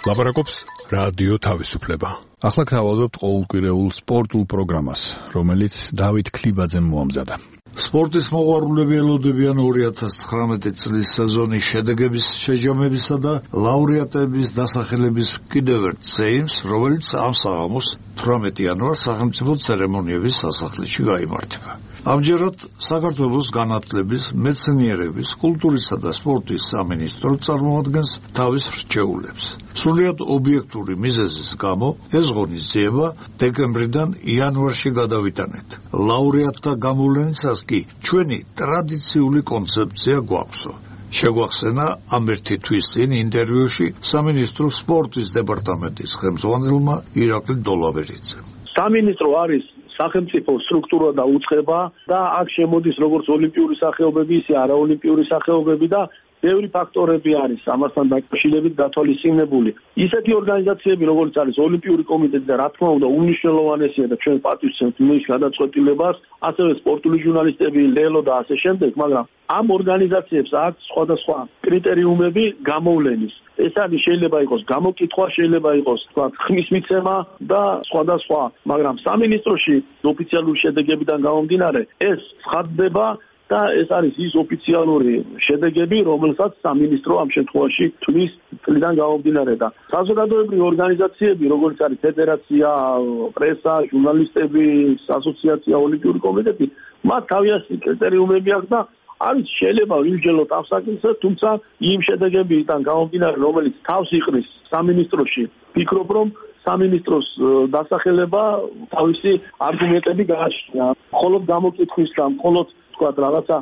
ლაპარაკობს რადიო თავისუფლება. ახლა გავავლებთ ყოველკვირეულ სპორტულ პროგრამას, რომელიც დავით ქლიბაძემ მოამზადა. სპორტის მოყვარულები ელოდებიან 2019 წლის სეზონის შედეგების შეჯამებისა და ლაურეატების დასახელების კიდევ ერთ სეიმს, რომელიც ამ საღამოს 18 იანვარს სახელმწიფო ცერემონიების სასახლეში გაიმართება. ამჯერად საქართველოს განათლების, მეცნიერების, კულტურისა და სპორტის სამინისტრო წარმოადგენს თავის რჩეულებს. სრულიად ობიექტური მიზეზის გამო ეს ღონისძიება დეკემბრიდან იანვარში გადავიტანეთ. ლაურეატთა გამოვლენისას კი ჩვენი ტრადიციული კონცეფცია გვაქვსო. შეგვახსენა ამ ერთი თვის წინ ინტერვიუში სამინისტრო სპორტის დეპარტამენტის ხელმძღვანელმა ირაკლი დოლავერიძემ. სამინისტრო არის სახელმწიფო სტრუქტურა და უწყება და აქ შემოდის როგორც ოლიმპიური სახეობები, ისე არაოლიმპიური სახეობები და ბევრი ფაქტორები არის ამასთან დაკავშირებით გათვალისწინებული. ისეთი ორგანიზაციები, როგორც არის ოლიმპიური კომიტეტი და რა თქმა უნდა უმნიშვნელოვანესია და ჩვენ პატივცემთ მის გადაწყვეტილებას, ასევე სპორტული ჟურნალისტები, ლელო და ასე შემდეგ, მაგრამ ამ ორგანიზაციებს აქვს სხვადასხვა კრიტერიუმები გამოვლენის. ეს არის შეიძლება იყოს გამოკითხვა, შეიძლება იყოს ხმის მიცემა და სხვადასხვა, მაგრამ სამინისტროში ოფიციალური შედეგებიდან გამომდინარე ეს ცხადდება და ეს არის ის ოფიციალური შედეგები, რომელსაც სამინისტრო ამ შემთხვევაში თვლის წლიდან გამომდინარე და საზოგადოებრივი ორგანიზაციები, როგორც არის ფედერაცია, პრესა, ჟურნალისტები, ასოციაცია, ოლიმპიური კომიტეტი, მათ თავიანთი კრიტერიუმები აქვს და არის შეიძლება ვიმსჯელოთ ამ საკითხზე, თუმცა იმ შედეგებიდან გამომდინარე, რომელიც თავს იყრის სამინისტროში, ვფიქრობ, რომ სამინისტროს დასახელება თავისი არგუმენტები გააჩნია. მხოლოდ გამოკითხვის და მხოლოდ რაღაცა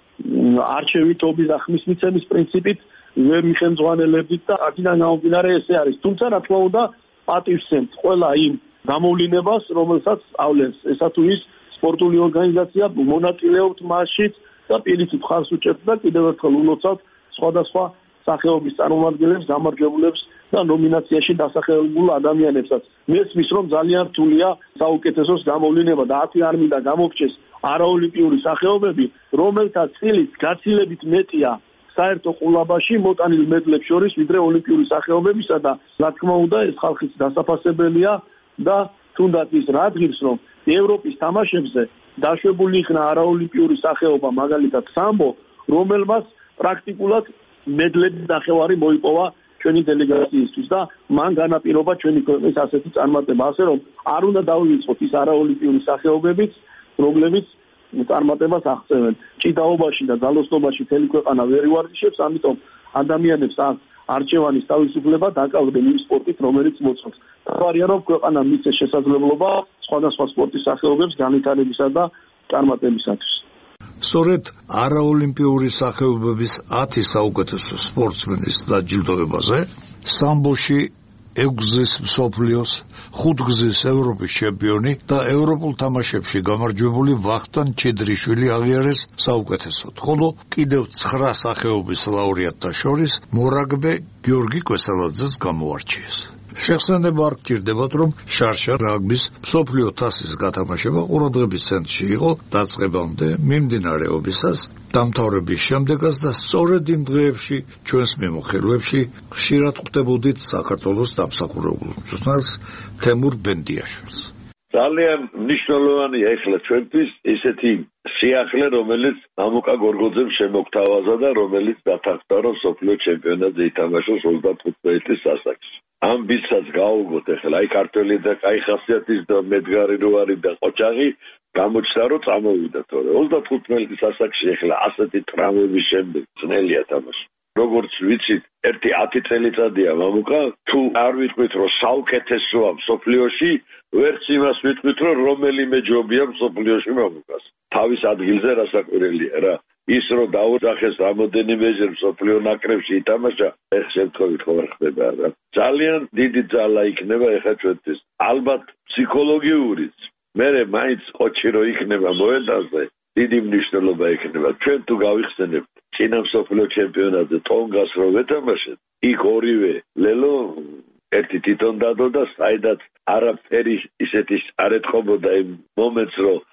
არჩევითობის და ხმის მიცემის პრინციპით ვერ მიხელმძღვანელებდით და აქედან გამომდინარე ესე არის. თუმცა რა თქმა უნდა პატივცემთ ყველა იმ გამოვლინებას, რომელსაც ავლენს ესა თუ ის სპორტული ორგანიზაცია, მონაწილეობთ მასშიც და პირიქით ხარს უჭერთ და კიდევ ერთხელ ულოცავთ სხვადასხვა სახეობის წარმომადგენლებს, გამარჯვებულებს და ნომინაციაში დასახელებულ ადამიანებსაც. მესმის რომ ძალიან რთულია საუკეთესოს გამოვლინება და აქვე არ მინდა გამოგჩეს არაოლიმპიური სახეობები, რომელთა წილით გაცილებით მეტია საერთო ყურლაბაში მოტანილ მედლებს შორის, ვიდრე ოლიმპიური სახეობებისა და რა თქმა უნდა ეს ხალხის დასაფასებელია და თუნდაც ის რა დღის რომ ევროპის თამაშებზე დაშვებული იქნა არაოლიმპიური სახეობა, მაგალითად სამბო, რომელმაც პრაქტიკულად მედლების ნახევარი მოიპოვა ჩვენი დელეგაციისთვის და მან განაპირობა ჩვენი ქვეყნის ასეთი წარმატება, ასე რომ არ უნდა დავივიწყოთ ის არაოლიმპიური სახეობებიც, რომლებიც წარმატებას აღწევენ. ჭიდაობაში და ძალოსნობაში მთელი ქვეყანა ვერ ივარჯიშებს, ამიტომ ადამიანებს აქვს არჩევანის თავისუფლება დაკავდნენ იმ სპორტით, რომელიც მოწონს. თავარია რომ ქვეყანა მისცეს შესაძლებლობა სხვადასხვა სპორტის სახეობებს განვითარებისა და წარმატებისათვის. სწორედ არაოლიმპიური სახეობების 10 საუკეთესო სპორტსმენის დაჯილდოებაზე სამბოში 6-გზის მსოფლიოს, 5-გზის ევროპის ჩემპიონი და ევროპულ თამაშებში გამარჯვებული ვახტანგ ჩედრიშვილი აღიარეს საუკეთესოდ, ხოლო კიდევ 9 სახეობის ლაურეატთა შორის მორაგბე გიორგი კვესელაძეს გამოარჩიეს. შეხსენება არ გჭირდებათ, რომ შარშა რაგბის მსოფლიო თასის გათამაშება ყურადღების ცენტრში იყო დაწყებამდე, მიმდინარეობისას, დამთავრების შემდეგაც და სწორედ იმ დღეებში ჩვენს მიმოხილვებში ხშირად ხვდებოდით საქართველოს დამსახურებულ მწვრთნელს თემურ ბენდიაშვილს. ძალიან მნიშვნელოვანია ახლა ჩვენთვის ისეთი სიახლე, რომელიც მამუკა გორგოძემ შემოგთავაზა და რომელიც დათანხმდა, რომ სოფლიო ჩემპიონატზე ითამაშოს 35 წლის ასაკში. ამ ბიძას გაუგოთ ახლა აი ქართველი და აი ხასიათის და მედგარი რო არის და ყოჩაღი გამოჩნდა რომ წამოვიდა თორე 35 წლის ასაკში ახლა ასეთი ტრამვების შემდეგ ძნელია თამაში. როგორც ვიცით, ერთი 10 წელიწადია მამუკა, თუ არ ვიტყვით რომ საუკეთესოა მსოფლიოში, ვერც იმას ვიტყვით რომ რომელიმე ჯობია მსოფლიოში მამუკას. თავის ადგილზე რასაკვირველია რა. ის რომ დაუძახეს რამოდენიმეჯერ მსოფლიო ნაკრებში ითამაშა, ეხ შემთხვევით ხო არ ხდება რა. ძალიან დიდი ძალა იქნება ეხა ჩვენთვის. ალბათ ფსიქოლოგიურიც. მერე მაინც ყოჩი რო იქნება მოედანზე, დიდი მნიშვნელობა იქნება. ჩვენ თუ გავიხსენებთ წინა მსოფლიო ჩემპიონატზე ტონგას რო ვეთამაშეთ, იქ ორივე ლელო ერთი თვითონ დადო და საიდაც არაფერი ისეთი არ ეთყობოდა იმ მომენტს, რომ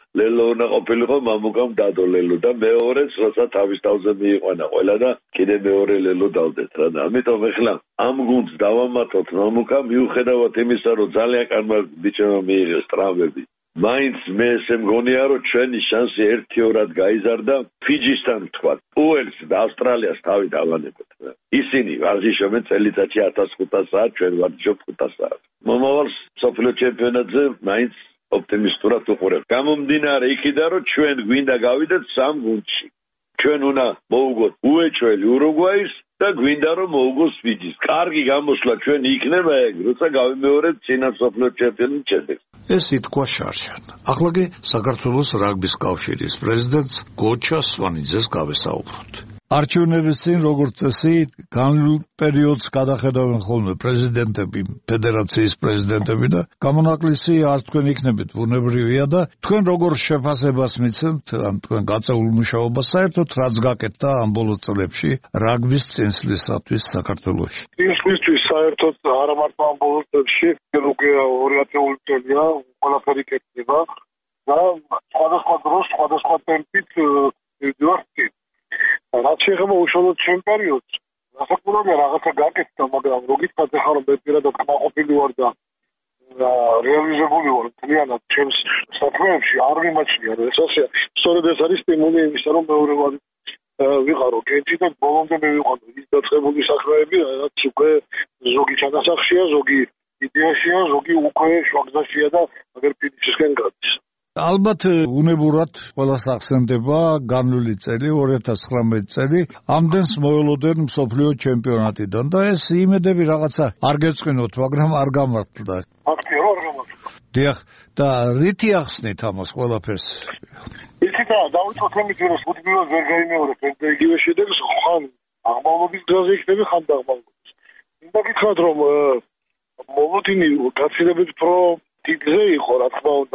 ლელო უნდა ყოფილიყო მამუკამ დადო ლელო და მეორეც როცა თავის თავზე მიიყვანა ყველა და კიდე მეორე ლელო დავდეთ რა და ამიტომ ეხლა ამ გუნდს დავამატოთ მამუკა მიუხედავად იმისა რომ ძალიან კარგ ბიჭებმა მიიღეს ტრავმები მაინც მე ესე მგონია რომ ჩვენი შანსი 1-2-რად გაიზარდა ფიჯისთან თქვა უელს და ავსტრალიას თავი დავანებოთ ისინი ვარჯიშობენ წელიწადში 1500 საათ ჩვენ ვარჯიშობთ 500 საათ მომავალ მსოფლიო ჩემპიონატზე მაინც ოპტიმისტურად უყურებ გამომდინარე იქიდან რომ ჩვენ გვინდა გავიდეთ სამ გუნდში ჩვენ უნდა მოვუგოთ უეჭველი ურუგვაის და გვინდა რომ მოუგოს ფიჯის კარგი გამოსვლა ჩვენ იქნება ეგ როცა გავიმეორებთ წინა მსოფლიო ჩემპიონატის შედეგს ეს ითქვა შარშან. ახლა კი საქართველოს რაგბის კავშირის პრეზიდენტს გოჩა სვანიძეს გავესაუბროთ. არჩევნების წინ როგორც წესი განვლილ პერიოდს გადახედავენ ხოლმე პრეზიდენტები, ფედერაციის პრეზიდენტები და გამონაკლისი არც თქვენ იქნებით ბუნებრივია და თქვენ როგორ შეფასებას მიცემთ ამ თქვენ გაწეულ მუშაობას საერთოდ რაც გაკეთდა ამ ბოლო წლებში რაგბის წინსვლისათვის საქართველოში. წინსვლისთვის საერთოდ არა მარტო ამ ბოლო წლებში, როგორია 200 წელია ყველაფერი კეთდება და სხვადასხვა დროს სხვადასხვა ტემპით ვიდივართ. რაც შეეხება უშუალოდ ჩემ პერიოდს, სასაკუთრებია რაღაცა გაკეთდა, მაგრამ რო გითხრათ ახლა რომ მე პირადად კმაყოფილი ვარ და რეალიზებული ვარ მთლიანად ჩემს საქმეებში, არ მიმაჩნია რომ ეს ასე. სწორედ ეს არის სტიმული იმისა, რომ მეორე ვარ ვიყარო კენჭი და ბოლომდე მე ვიყავ ის დაწყებული საქმეები, რაც უკვე ზოგი ჩანასახშია, ზოგი იდეაშია, ზოგი უკვე შვაგზაშია და აგერ ფინიშისკენ გადის. ალბათ უნებურად ყველას ახსენდება განვლილი წელი 2019 წელი ამდენს მოველოდენ მსოფლიო ჩემპიონატიდან და ეს იმედები რაღაცა არ გეწყინოთ მაგრამ არ გამართლდა აქტიო არ გამართლდა დიახ და რითი ახსნით ამას ყველაფერს იცით რა დავიწყოთ იმით რომ ფუტბოლს ვერ გაიმეორებ და იგივე შედეგს ხან აღმავლობის დროზე იქნება ხან დაღმავლობის მინდა გითხრათ რომ მოლოდინი გაცილებით პრო ტიგზე იყო რა თქმა უნდა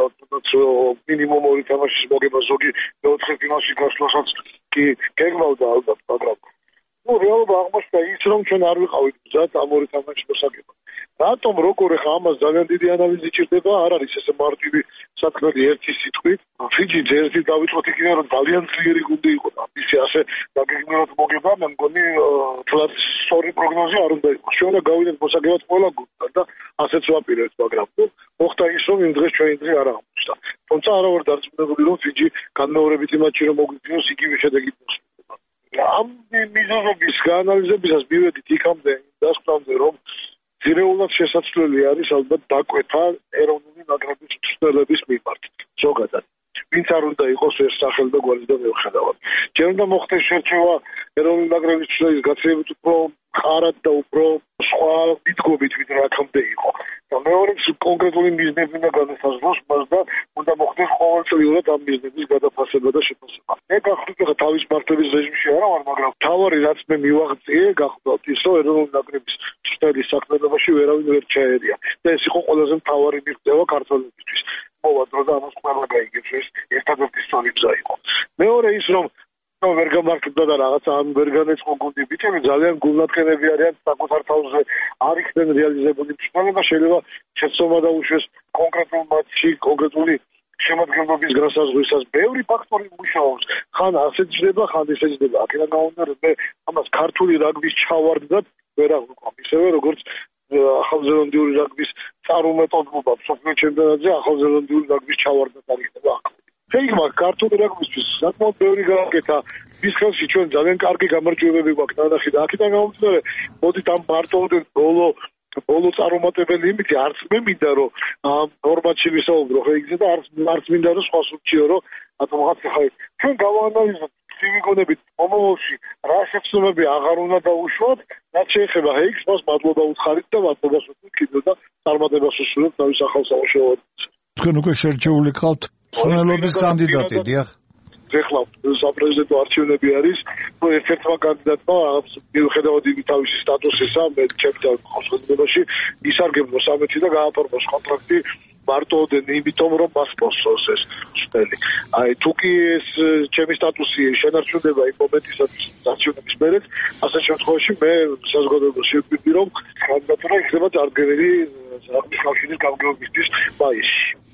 მინიმუმ 2 თამაშის მოგება ზოგი მეოთხე ფინალში გასვლასაც კი გეგმავდა ალბათ მაგრამ რეალობა აღმოჩნდა ის რომ ჩვენ არ ვიყავით მზად ამ 2 თამაშის მოსაგებად რატომ როგორ ხა ამას ძალიან დიდი ანალიზი ჭირდება არ არის ესე მარტივი საქმე ერთი სიტყვით ფიჯი ერთი დავიწყოთ იქიდან რომ ძალიან ძლიერი გუნდი იყო და ისე ასე დაგეგმილად მოგება მე მგონი თლაც სწორი პროგნოზი არ უნდა იყოს ჩვენ უნდა გავიდეთ მოსაგებად ყველა გუნდთან და ასეც ვაპირებთ მაგრამ მოხდა ის რომ იმ დღეს ჩვენი დღე არ აღმოჩნდა თუმცა არა ვარ დარწმუნებული რომ ფიჯი განმეორებითი მატჩი რომ მოგვიგზნოს იგივე შედეგი მოსწრება ამ მიზეზების გაანალიზებისას მივედით იქამდე დასკვნამდე რომ ძირეულად შესაძლებელი არის ალბათ დაკვეთა ეროვნული ნაკრების მწვრთნელების მიმართ ზოგადად ვინც არ უნდა იყოს ეს სახელი და გვარი და მევხედავად ჯერ უნდა მოხდეს შერჩევა ეროვნული ნაკრების მწვრთნელის გაცილებით უფრო ხარად და უფრო სხვა მიდგომით ვიდრე აქამდე იყო და მეორეც კონკრეტული მიზნები უნდა განესაზღვროს მას და უნდა მოხდეს ყოველწლიურად ამ მიზნების გადაფასება და შეფასება მე გახსოვთ ხა თავის მართლების რეჟიმში არა ვარ მაგრამ თავარი რაც მე მივაღწიე გახსოვთ ის რომ ეროვნული ნაკრების მწვრთნელის საქმიანობაში ვერავინ ვერ ჩაერია და ეს იყო ყველაზე მთავარი მიღწევა ქართველებისთვის მოვა დრო და ამას ყველა გაიგებს ეს ერთადერთი სწორი გზა იყო მეორე ის რომ ვერ გამართლდა და რაღაცა ამ ვერ განეწყო გუნდი ბიჭები ძალიან გულნათქენები არიან საკუთარ თავზე არ იქნენ რეალიზებული მწვრთნელობა შეიძლება შეცდომა დაუშვეს კონკრეტულ მატჩში კონკრეტული შემადგენლობის განსაზღვრისას ბევრი ფაქტორი მუშაობს ხან ასე ჯდება ხან ისე ჯდება აქედან გამომდინარე მე ამას ქართული რაგბის ჩავარდნად ვერ აღვიქვამ ისევე როგორც ახალზელანდიური რაგბის წარუმეტებლობა მსოფლიო ჩემპიონატზე ახალზელანდიური რაგბის ჩავარდნად არ იქნება შეიძლება ქართული რაგბისთვის საკმაოდ ბევრი გააკეთა მის ხელში ჩვენ ძალიან კარგი გამარჯვებები გვაქვს ნანახი და აქედან გამომდინარე მოდით ამ მარტოოდენ ბოლო წარუმატებელი იმითი არც მე მინდა რომ ამ ფორმატში ვისაუბრო ხო იგზა და არც მინდა რომ სხვა სურჩიო რომ ათომღაც ხა ჩვენ გავაანალიზოთ ვიგონებით მომავალში რა შეცდომები აღარ უნდა დაუშვათ რაც შეეხება ჰეიქს მას მადლობა უცხარით და მადლობას ვუხდით და წარმატებას უსურვებთ თავის ახალ სამუშაოებს თქვენ უკვე შერჩეული ხავთ მწვრთნელობის კანდიდატი დიახ ეხლა საპრეზიდენტო არჩევნები არის რომ ერთ-ერთმა კანდიდატმა მიუხედავად იმის თავისი სტატუსისა მე ჩემთან ხელშეწყობაში ისარგებლო 13 და გააფორმოს კონტრაქტი მარტოოდენ იმიტომ რომ მას მოსწონს ეს მწვრთნელი აი თუ კი ეს ჩემი სტატუსი შენარჩუნდება იმ მომენტისათვის არჩევნების მერე ასე შემთხვევაში მე საზოგადოებას შევხვდი რომ კანდიდატურა იქნება წარდგენილი რაგბის კავშირის გამგეობისთვის მაისში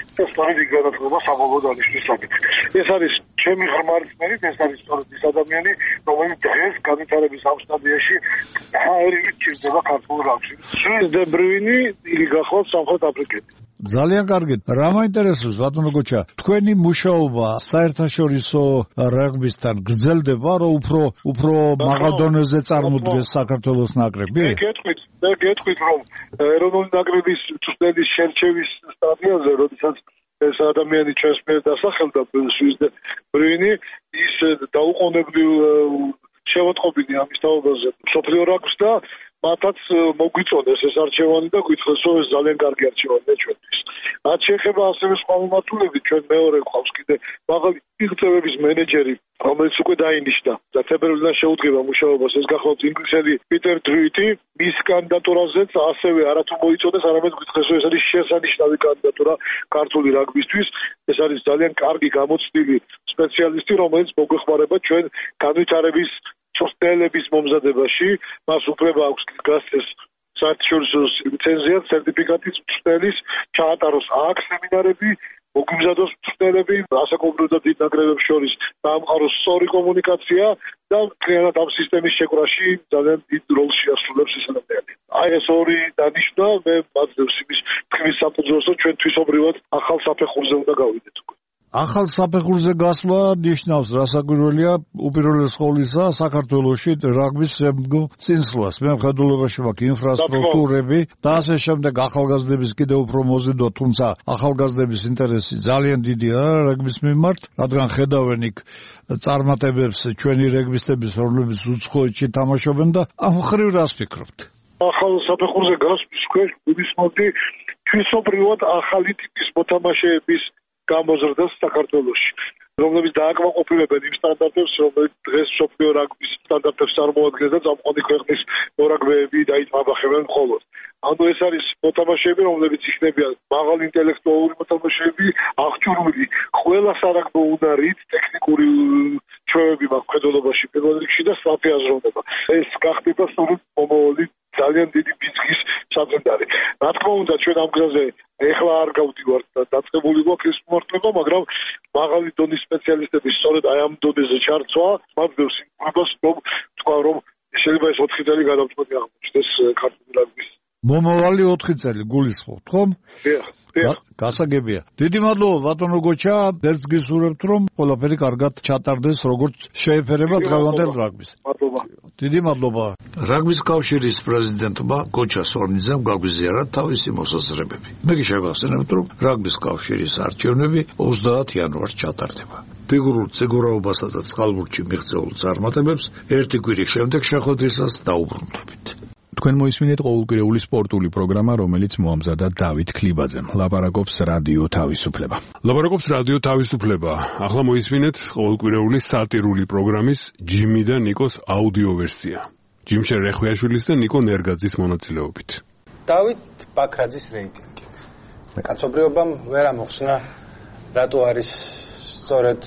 და სწორედ იქ განათლება საბოლოო დანიშნვის საკითხი. ეს არის ჩემი ღრმა რწმენით, ეს არის სწორედ ის ადამიანი, რომელიც დღეს განვითარების ამ სტადიაში აერილი ჭირდება ქართულ რამში. სუის დე ბრუინი იგი გახლავთ სამხრეთ აფრიკაში. ძალიან კარგი. რა მაინტერესებს ბატონო გოჩა, თქვენი მუშაობა საერთაშორისო რაგბისთან გრძელდება, რომ უფრო მაღალ დონეზე წარმოდგეს საქართველოს ნაკრები? მე გეტყვით, რომ ეროვნული ნაკრების წვრთნელის შერჩევის სტადიაზე, როდესაც ეს ადამიანი ჩვენს მიერ დასახელდა სუის დე ბრუინი, ის დაუყოვნებლივ შევატყობინე ამის თაობაზე მსოფლიო რაგბს და მათაც მოგვიწონეს ეს არჩევანი და გითხრეს, რომ ეს ძალიან კარგი არჩევანია ჩვენთვის. რაც შეეხება ასევე სხვა მიმართულებით, ჩვენ მეორე გვყავს კიდე მაღალი მიღწევების მენეჯერი, რომელიც უკვე დაინიშნა და თებერვლიდან შეუდგება მუშაობას. ეს გახლავთ ინგლისელი პიტერ დრუიტი, მის კანდიდატურაზეც ასევე არათუ მოიწონეს, არამედ გითხრეს, რომ ეს არის შესანიშნავი კანდიდატურა ქართული რაგბისთვის. ეს არის ძალიან კარგი გამოცდილი სპეციალისტი, რომელიც მოგვეხმარება ჩვენ განვითარების წვრთნელების მომზადებაში. მას უფლება აქვს გასცეს საერთაშორისო ლიცენზია, სერტიფიკატი წვრთნელის, ჩაატაროს აქ სემინარები, მოგვიმზადოს წვრთნელები, ასაკობრივ და დიდ ნაკრებებს შორის დაამყაროს სწორი კომუნიკაცია და მთლიანად ამ სისტემის შეკვრაში ძალიან დიდ როლს შეასრულებს ეს ადამიანი. აი ეს ორი დანიშნა მე მაძლევს იმის თქმის საფუძველს, რომ ჩვენ თვისობრივად ახალ საფეხურზე უნდა გავიდეთ. ახალ საფეხურზე გასვლა ნიშნავს რასაკვირველია უპირველეს ყოვლისა საქართველოში რაგბის წინსვლას. მე მხედველობაში მაქვს ინფრასტრუქტურები და ასე შემდეგ ახალგაზრდების კიდევ უფრო მოზიდვა, თუმცა ახალგაზრდების ინტერესი ძალიან დიდია რაგბის მიმართ, რადგან ხედავენ იქ წარმატებებს ჩვენი რეგბისტების, რომლებიც უცხოეთში თამაშობენ და ამ ხრივ რას ფიქრობთ? ახალ საფეხურზე გასვლის ქვეშ გულისხმობდი თვისობრივად ახალი ტიპის მოთამაშეების გამოზრდას საქართველოში, რომლებიც დააკმაყოფილებენ იმ სტანდარტებს, რომელიც დღეს მსოფლიო რაგბის სტანდარტებს წარმოადგენს და წამყვანი ქვეყნის მორაგბეები დაითმაბახებენ მხოლოდ. ანუ ეს არის მოთამაშეები, რომლებიც იქნებიან მაღალ ინტელექტუალური მოთამაშეები, აღჭურვილი ყველა სარაგბო უნარით, ტექნიკური ჩვევები მაქვს მხედველობაში პირველ რიგში და სწრაფი აზროვნება. ეს გახდება სწორედ მომავალი ძალიან დიდი ბიძგის საძებნარი. რა თქმა უნდა, ჩვენ ამ გზაზე ეხლა არ გავდივართ და დაწყებული გვაქვს ეს მიმართულება, მაგრამ მაღალი დონის სპეციალისტების სწორედ აი ამ დონეზე ჩარცვა მაძლევს იმას, რომ თქვა, რომ შეიძლება ეს 4 წელი გადამწყვეტი აღმოჩნდეს ქართული რაგბის. მომავალი 4 წელი გულისხმობთ, ხომ? დიახ. გასაგებია. დიდი მადლობა ბატონო გოჩა, ერთს გისურვებთ, რომ ყველაფერი კარგად ჩატარდეს, როგორც შეეფერება დღევანდელ რაგბის. მადლობა. დიდი მადლობა. რაგბის კავშირის პრეზიდენტმა გოჩა სორნიძემ გაგვიზიარა თავისი მოსაზრებები. მე შევახსენებთ, რომ რაგბის კავშირის არჩევნები 30 იანვარს ჩატარდება. ფიგურულ ციგურაობასა და წყალბურთში მიღწეულ წარმატებებს ერთი კვირის შემდეგ შეხვედრისას დაუბრუნდებით. თქვენ მოისმინეთ ყოველკვირეული სპორტული პროგრამა, რომელიც მოამზადა დავით ქლიბაძემ. ლაპარაკობს რადიო თავისუფლება. ლაპარაკობს რადიო თავისუფლება. ახლა მოისმინეთ ყოველკვირეული სატირული პროგრამის ჯიმი და ნიკოს აუდიო ვერსია. ჯიმშენ რეხვიაშვილის და ნიკო ნერგაძის მონაწილეობით. დავით ბაქრაძის რეიტინგი. კაცობრიობამ ვერ ამოხსნა, რატო არის სწორედ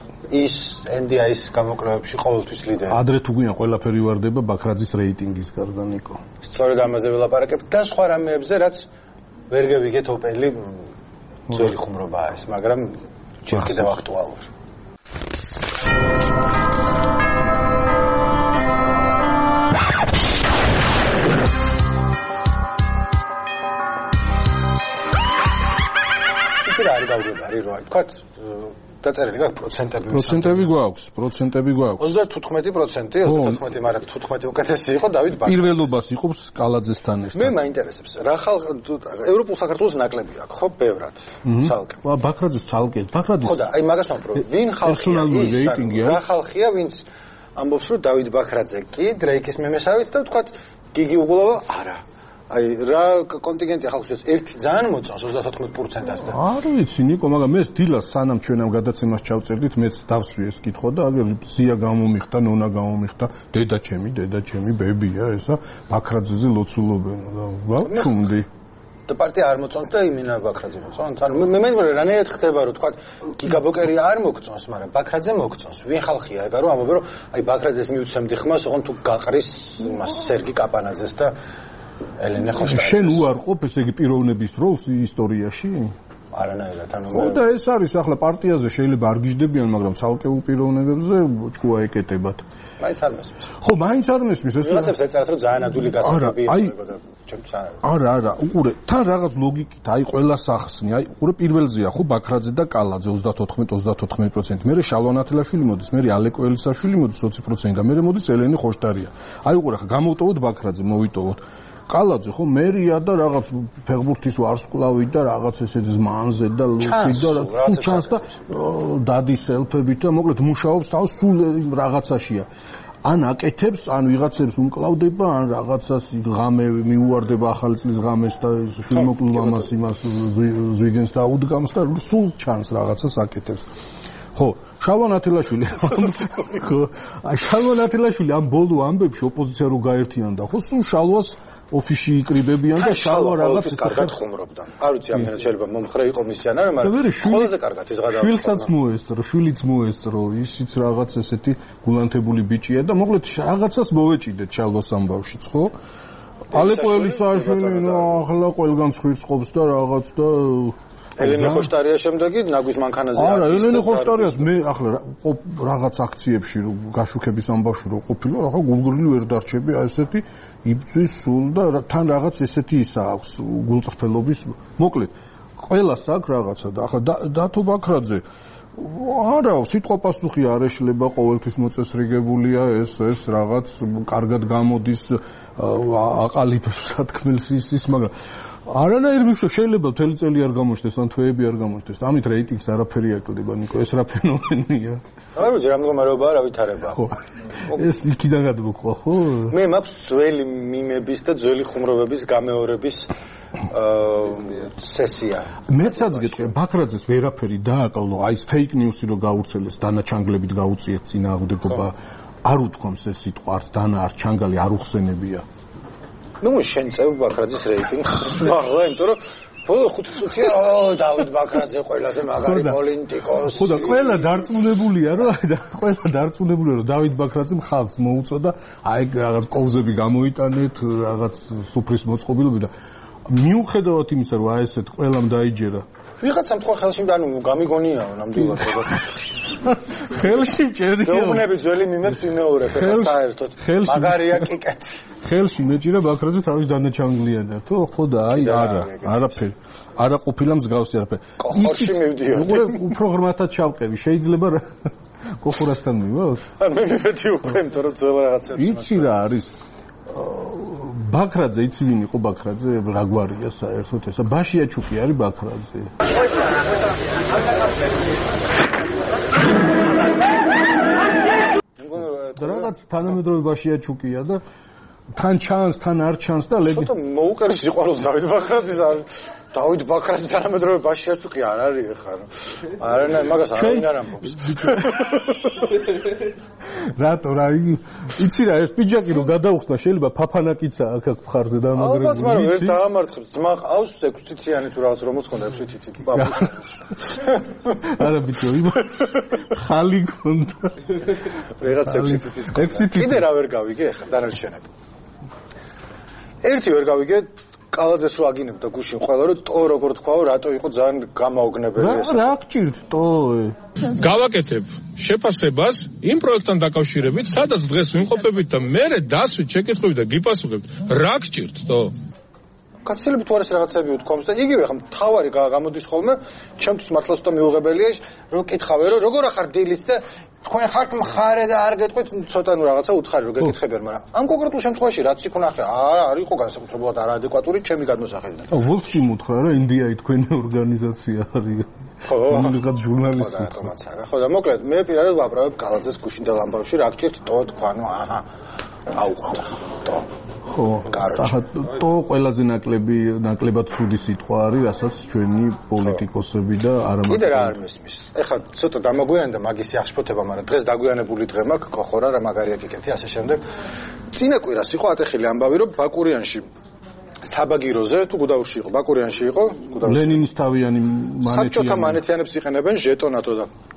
ის NDI-ის გამოკვლევებში ყოველთვის ლიდერი. ადრე თუ გვიან ყველაფერი ვარდება ბაქრაძის რეიტინგის გარდა ნიკო. სწორედ ამაზე ვილაპარაკებ და სხვა რამეებზე, რაც ვერ გავიგეთ ოპელი ძველი ხუმრობაა ეს, მაგრამ ჯერ კიდევ აქტუალური. იცი რა არის გავგებარი რა, თქვათ დაწერილი გაქვს პროცენტები გვაქვს 35%, 15%, მაგრამ 15 უკეთესი იყო დავით ბაქრაძე. პირველობას იყოფს კალაძესთან ერთად. მე მაინტერესებს რა ხალხ ევროპულ საქართველოს ნაკლები აქვს, ხო, ბევრად. ცალკე. ბაქრაძის ცალკე. ბაქრაძის. ხო და აი მაგას ვამბობ, ვინ ხალხია ის? რა ხალხია, ვინც ამბობს, რომ დავით ბაქრაძე კი დრეიკის მემესავით და ვთქვათ გიგი უგულავა არა. აი რა კონტინგენტი ახალხოს ერთი ძალიან მოწონს 34%-ად და არ ვიცი ნიკო, მაგრამ მე დილას სანამ ჩვენ ამ გადაცემას ჩავწერდით, მეც დავსვი ეს კითხვა და აგერ ზია გამომიხდა, ნონა გამომიხდა, დედა ჩემი ბებია ესა ბაქრაძეზე ლოცულობენ და ვაჩუმდი და პარტია არ მოწონს და იმინა ბაქრაძე მოწონს. ანუ მე მეგობრებო რანაირად ხდება რომ თქვა გიგაბოკერი არ მოგწონს, მაგრამ ბაქრაძე მოგწონს. ვინ ხალხია ეგა რომ ამბობენ რომ აი ბაქრაძეს მიუცემდი ხმას, ოღონდ თუ გაყრის იმას სერგი კაპანაძეს და ელენე ხოშტაიძეს. შენ უარყოფ ესე იგი პიროვნების როლს ისტორიაში? არანაირად ანუ ხო და ეს არის ახლა პარტიაზე შეიძლება არ გიждდებიან მაგრამ ცალკეულ პიროვნებებზე ჭკუა ეკეტებათ მაინც არ მესმის ხო მაინც არ მესმის ეს რაღაცებს ეწერათ რომ ძალიან ადვილი გასაგები იყო ჩემთვის არა უყურე თან რაღაც ლოგიკით აი ყველას ახსნი აი უყურე პირველზეა ხო ბაქრაძე და კალაძე 34% მერე შალვა ნათელაშვილი მოდის მერე ალეკო ელისაშვილი მოდის 20% და მერე მოდის ელენი ხოშტარია აი უყურე ხა გამოვტოვოთ ბაქრაძე მოვიტოვოთ კალაძე ხო მერია და რაღაც ფეხბურთის ვარსკვლავი და რაღაც ესეთ ზმანზე და ლუქი და სულ ჩანს და დადის ელფებით და მოკლედ მუშაობს თავს სულ რაღაცაშია ან აკეთებს ან ვიღაცებს უმკლავდება ან რაღაცას ღამე მიუვარდება ახალი წლის ღამეს და შვილმოკლულ მამას იმას ზვიგენს დაუდგამს და სულ ჩანს რაღაცას აკეთებს ხო შალვა ნათელაშვილი ხო შალვა ნათელაშვილი ამ ბოლო ამბებში ოპოზიცია რო გაერთიანდა ხო სულ შალვას ოფისში იკრიბებიან და შალვა რაღაც კარგად ხუმრობდა არ ვიცი ამდენად შეიძლება მომხრე იყო მისი ან არა მაგრამ ყველაზე კარგად ეს გადავა შვილსაც მოესწრო შვილიც მოესწრო ისიც რაღაც ესეთი გულანთებული ბიჭია და მოკლედ რაღაცას მოვეჭიდეთ შალვას ამბავშიც ხო ალეკო ელისაშვილი ახლა ყველგან ხვირს ყოფს და რაღაც და ელენე ხოშტარია შემდეგი ნაგვის მანქანაზე არა ელენე ხოშტარიას მე ახლა რაღაც აქციებში გაშუქების ამბავში რო ყოფილა ახლა გულგრილი ვერ დარჩები აი ესეთი იბძვის სულ და თან რაღაც ესეთი ისა აქვს გულწრფელობის მოკლედ ყველას აქვს რაღაცა და ახლა დათო ბაქრაძე არა სიტყვა პასუხი არ ეშლება ყოველთვის მოწესრიგებულია ეს რაღაც კარგად გამოდის აყალიბებს სათქმელს ის მაგრამ არანაირ მიხსოვს შეიძლება მთელი წელი არ გამოჩნდეს ან თვეები არ გამოჩნდეს ამით რეიტინგს არაფერი არ კვდება ნიკო ეს რა ფენომენია არ ვიცი რა მდგომარეობაა რა ვითარება ხო ეს იქიდან გადმოყვა ხო მე მაქვს ძველი მიმების და ძველი ხუმრობების გამეორების სესია მეცაც გეტყვი ბაქრაძეს ვერაფერი დააკლო აი ეს ფეიქ ნიუსი რო გაუცელეს დანაჩანგლებით გაუწიეთ წინააღმდეგობა არ უთქვამს ეს სიტყვა არც დანა არც ჩანგალი არ უხსენებია ნუ შენ წევ ბაქრაძის რეიტინგს ახლა იმიტომ რომ ბოლო 5 წუთია დავით ბაქრაძე ყველაზე მაგარი პოლიტიკოსი ხო და ყველა დარწმუნებულია რომ დავით ბაქრაძემ ხალხს მოუწოდა აი რაღაც კოვზები გამოიტანეთ რაღაც სუფრის მოწყობილობები და მიუხედავად იმისა რომ აი ესეთ ყველამ დაიჯერა ვიღაცამ თქვა ხელში ანუ გამიგონიაო ნამდვილად ხელში ჭერია გეუბნები ძველი მიმებს ვიმეორებ ხა საერთოდ მაგარია კიკეთ ხელში მეჭირა ბაქრაძე თავის დანაჩანგლიან ერთო ხო და აი არაფერი არა ყოფილა მსგავსი არაფერი ისიც მივდიოდი უფრო ღრმათად ჩავყევი შეიძლება კოხურასთან მივაოთ ან მე მივედი უკვე იმიტომ რომ ძველ რაღაცებს იცი რა არის ბაქრაძე იცი ვინ იყო ბაქრაძე რა გვარია საერთოდ ესა ბაშია ჩუკი არის ბაქრაძე რაღაც თანამედროვე ბაშია ჩუკია და თან ჩანს თან არ ჩანს და ლეგი ცოტა მოუყერის სიყვარულს დავით ბაქრაძის არ დავით ბაქრაძე თანამედროვე ბაშია ჩუკი არ არის ხარ არა მაგას არავინ არ ამბობს რატო რა იცი რა ეს პიჯაკი რო გადაუხსნა შეიძლება ფაფანაკიცა აქ მხარზე დამაგრებული ალბათ მაგრამ ვერ დაამარცხებს ძმა ყავს 6 თითიანი თუ რაღაც რომ მოწონდა 6 თითი პაპუში არა ბიჭო ხალი გონდა ვერაც 6 თითი კიდე რა ვერ გავიგე ხა დანარჩენები ერთი ვერ გავიგე კალაძეს რო აგინებდა გუშინ ყველა რომ ტო როგორ თქვაო რატო იყო ძალიან გამაოგნებელი ეს რა გჭირთ ტო გავაკეთებ შეფასებას იმ პროექტთან დაკავშირებით სადაც დღეს ვიმყოფებით და მერე დასვით შეკითხვები და გიპასუხებთ რა გჭირთ ტო კაცელები თუ არის რაღაცები უთქვამს და იგივე ხა თავარი გამოდის ხოლმე ჩემთვის მართლა ცოტა მიუღებელია რომ კითხავე რომ როგორ ახარ დილით და თქვენ ხართ მხარე და არ გეტყვით ცოტა ნუ რაღაცა უთხარი რომ გეკითხებიან მაგრამ ამ კონკრეტულ შემთხვევაში რაც იქ უნახე არ იყო განსაკუთრებულად არაადეკვატური ჩემი გადმოსახედიდან ვოლფში მუთხრა რა ინდიაი თქვენი ორგანიზაცია არის ხო რაღაც ჟურნალისტი ხო და მოკლედ მე პირადად ვაბრალებ კალაძეს გუშინდელ ამბავში რა გჭირთ ტო თქვა ნუ აჰა აუყვეთ ტო ხო ტო ყველაზე ნაკლებად ცუდი სიტყვა არის რასაც ჩვენი პოლიტიკოსები და არა კიდე რა არ მესმის ეხლა ცოტა დამაგვიანდა მაგისი აღშფოთება მაგრამ დღეს დაგვიანებული დღე მაქვს კოხორა რა მაგარია კიკეთი ასე შემდეგ წინა კვირას იყო ატეხილი ამბავი რომ ბაკურიანში საბაგიროზე თუ გუდაურში იყო ბაკურიანში იყო ლენინის თავიანი საბჭოთა მანეთიანებს იყენებენ ჟეტონათო და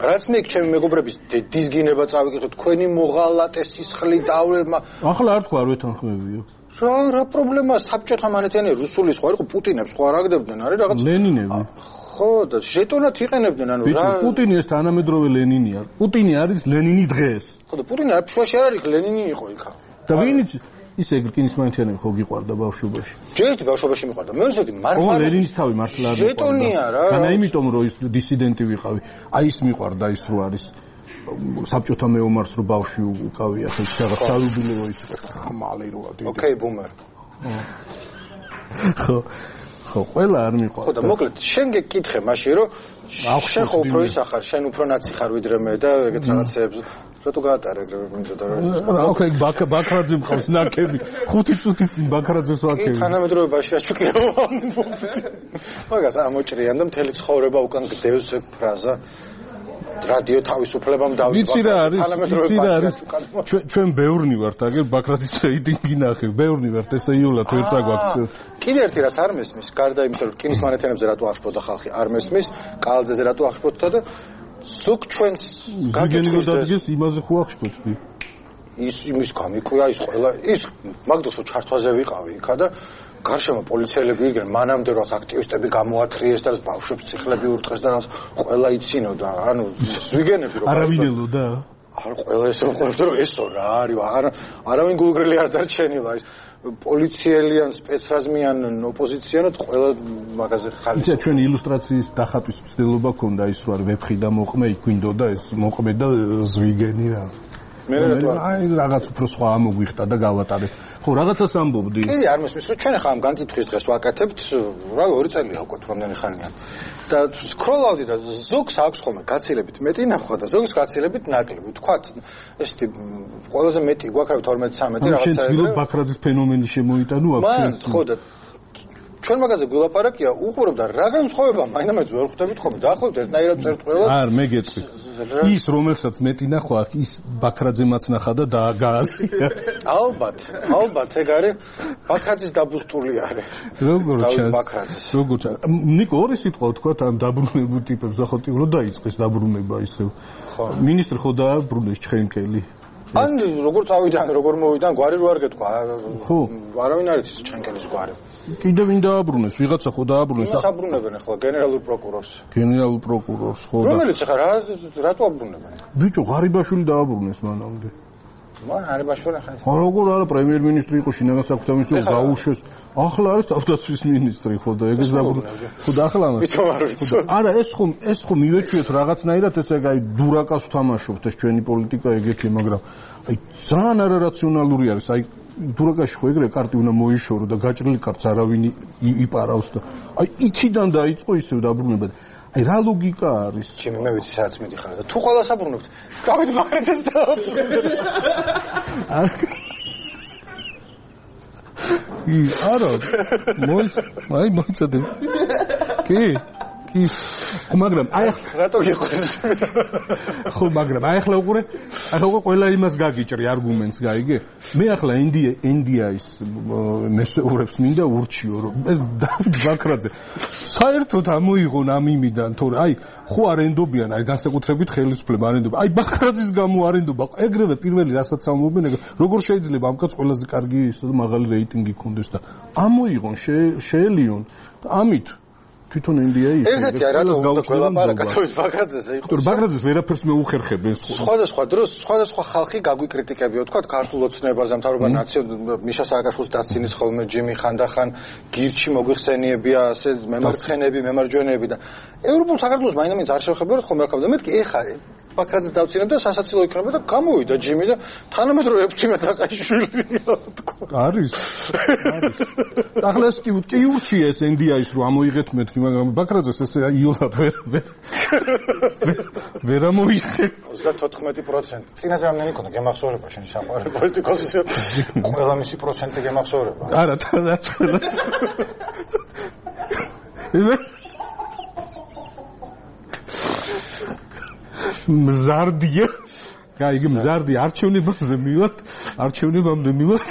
რაც მე ჩემი მეგობრების დისგინება წავიკითხოთ, თქვენი მოღალატე სისხლი დავრება. ახლა არ თქვა არ ვეთანხმებიო. რა პრობლემაა საბჭოთა მანეთიანი რუსული სხვა იყო პუტინებს სხვა რაგდებდნენ არის რაღაც ლენინები ხო და ჟეტონად იყენებდნენ ანუ რა პუტინი ეს თანამედროვე ლენინია პუტინი არის ლენინი დღეს ხო და პუტინი არ ფშვაში არ არის ლენინი იყო იქა და ვინიც ისე კინისმანეთიანი ხო გიყვარდა ბავშვობაში ჯერჯერობით ბავშვობაში მიყვარდა მე ვსვეთი მართლა ლენინის თავი მართლა არ ჟეტონია რა და იმიტომ რომ ის დისიდენტი ვიყავი აი ის მიყვარდა ის რო არის საბჭოთა მეომარს რო ბავშვი უკავია ხო რაღაც საუბილეო ის ხმალი როა დიდი ოკეი ბუმერ ხო ყველა არ მიყვარდა ხო და მოკლედ შენ გეკითხე მაშინ რომ შენ ხო უფრო ის ახარ შენ უფრო ნაცი ხარ ვიდრე მე და ეგეთ რაღაცებს რატო გაატარე ეგრევე მინდოდა რა ოკეი ბაქრაძე მყავს ნაკები 5 წუთის წინ ბაქრაძეს ვაკები თანამედროვეობაში აჩუქებო მაგას ამოჭრიან და მთელი ცხოვრება უკან გდევს ეგ ფრაზა რადიო თავისუფლებამ ვიცი რა არის ჩვენ ბევრნი ვართ აგერ ბაქრაძის რეიტინგი ნახე ბევრნი ვართ ესე იულად ვერ წაგვაქცევ კიდე ერთი რაც არ მესმის გარდა იმისა რომ კინისმანეთიანებზე რატო აღშფოთა ხალხი არ მესმის კალძეზე რატო აღშფოთდა და ზოგ ჩვენს გაგენილო დადგეს იმაზე ხო აღშფოთდი ის იმის გამიკვია ის ყველა ის მაგდოსო ჩართვაზე ვიყავი იქა და გარშემო პოლიციელები იდგნენ მანამდე რომ აქტივისტები გამოათრიეს და ბავშვებს ციხლები ურტყეს და რას ყველა იცინოდა ანუ ზვიგენები რომ არავინ ელოდა არ ყველა ეს რომ ყოფილა რომ ესო რა არის არავინ გულგრილი არ დარჩენილა ის პოლიციელიან სპეცრაზმიან ოპოზიციანად ყველა მაგაზე ხალხი იცი ჩვენ ილუსტრაციის დახატვის ცდილობა ქონდა ის რომ ვეფხი და მოყმე იქ გვინდოდა ეს მოყმე და ზვიგენი რა მე აი რაღაც უფრო სხვა ამოგვიხდა და გავატარეთ ხო რაღაცას ამბობდი კი არ მესმის რომ ჩვენ ახლა ამ განკითხვის დღეს ვაკეთებთ რა 2 წელია უკვე რამდენი ხანია და სკროლავდი და ზოგს აქვს ხოლმე გაცილებით მეტი ნახვა და ზოგს გაცილებით ნაკლები თქვათ ესეთი ყველაზე მეტი გვაქვს 12-13 რაღაცა შენ ბაქრაძის ფენომენი შემოიტანო აქ ჩვენ ხო და ჩვენ მაგაზე გულაპარაკია უყურებ და რა განსხვავება მაინც ვერ ხვდებით ხოლმე დაახლოებით ერთნაირად წერთ ყველას არ მე გეტყვი ის რომელსაც მეტი ნახვა ის ბაქრაძემაც ნახა და დააგააზია ალბათ ეგ არის ბაქრაძის დაბუსტული არის როგორ ჩანს ბაქრაძის როგორ ნიკო ორი სიტყვა თქვა ამ დაბრუნებულ ტიპებს ახლა რო დაიწყეს დაბრუნება ისევ მინისტრი ხო დააბრუნეს ჩხენკელი ან როგორ წავიდან როგორ მოვიდან გვარი რო არ გეტყვა ხო არავინ არ იცის ჩხენკელის გვარი კიდე ვინ დააბრუნეს ვიღაცა ხო დააბრუნეს იმას აბრუნებენ ახლა გენერალურ პროკურორს ხო რომელიც ახლა რატო აბრუნებენ ბიჭო ღარიბაშვილი დააბრუნეს მანამდე მან ღარიბაშვილი ხა როგორ არა პრემიერ-მინისტრი იყო შინაგან საქმეთა მინისტრი გაუშვეს ახლა არის თავდაცვის მინისტრი ხო და ეგეც დააბრუნეს ხო და ახლა არა ეს ხომ მივეჩვიეთ რაღაცნაირად ეს ეგ აი დურაკას ვთამაშობთ ეს ჩვენი პოლიტიკა ეგეთი მაგრამ აი ძალიან არარაციონალური არის აი დურაკაში ხო ეგრე კარტი უნდა მოიშორო და გაჭრილი კარტს არავინ იპარავს და აი იქიდან დაიწყო ისევ დაბრუნება აი რა ლოგიკა არის ჩემი მე ვიცი სადაც მიდიხარ და თუ ყველას აბრუნებთ დავით ბაქრაძეს დააბრუნებთ არა აი მოიცადე კი მაგრამ აი რატო გიყვარს ხო მაგრამ აი ახლა უყურე ახლა უკვე ყველა იმას გაგიჭრი არგუმენტს გაიგე მე ახლა ინდიაის მესეურებს მინდა ურჩიო რომ ეს დავით ბაქრაძე საერთოდ ამოიღონ ამ იმიდან თორე აი ხო არენდობიან აი განსაკუთრებით ხელისუფლება არენდობა აი ბაქრაძის გამო არენდობა ეგრევე პირველი რასაც ამბობენ როგორ შეიძლება ამ კაც ყველაზე კარგი ისე მაღალი რეიტინგი ქონდეს და ამოიღონ შეელიონ ამით თვითონ ინდია ის ერთ-ერთი რატო უნდა გველაპარაკა თავის ბაქრაძეზე იყო ბაქრაძეს ვერაფერს მეუხერხებენ სხვადასხვა დროს სხვადასხვა ხალხი გაგვიკრიტიკებიო თქვა ქართულ ოცნებაზე მთავრობა მიშა სააკაშვილის დაცინის ხოლმე ჯიმი ხანდახან გირჩი მოგვიხსენიებია ასე მემარცხენეები მემარჯვენეები და ევროპულ საქართველოს მაინც არ შევხებიოთ ხოლმე აქამდე მეთქი ეხა ბაქრაძეს დავწინებ და სასაცილო იქნება და გამოვიდა ჯიმი და თანამედროვე ეფთიმეთ აყაიშვილია თქვა არის ახლა ეს კი ურჩია ეს ინდიაის რომ ამოიღეთ მეთქი მაგრამ ბაქრაძეს ესე იოლად ვერ ამოიღე 34% წინაზე რამდენი ქონდა გემახსოვრება შენი საყვარელი პოლიტიკოსის ყველა მისი პროცენტი გემახსოვრება არა რაც ესე მზარდია გაიგე მზარდი არჩევნებაზე არჩევნებამდე მივართ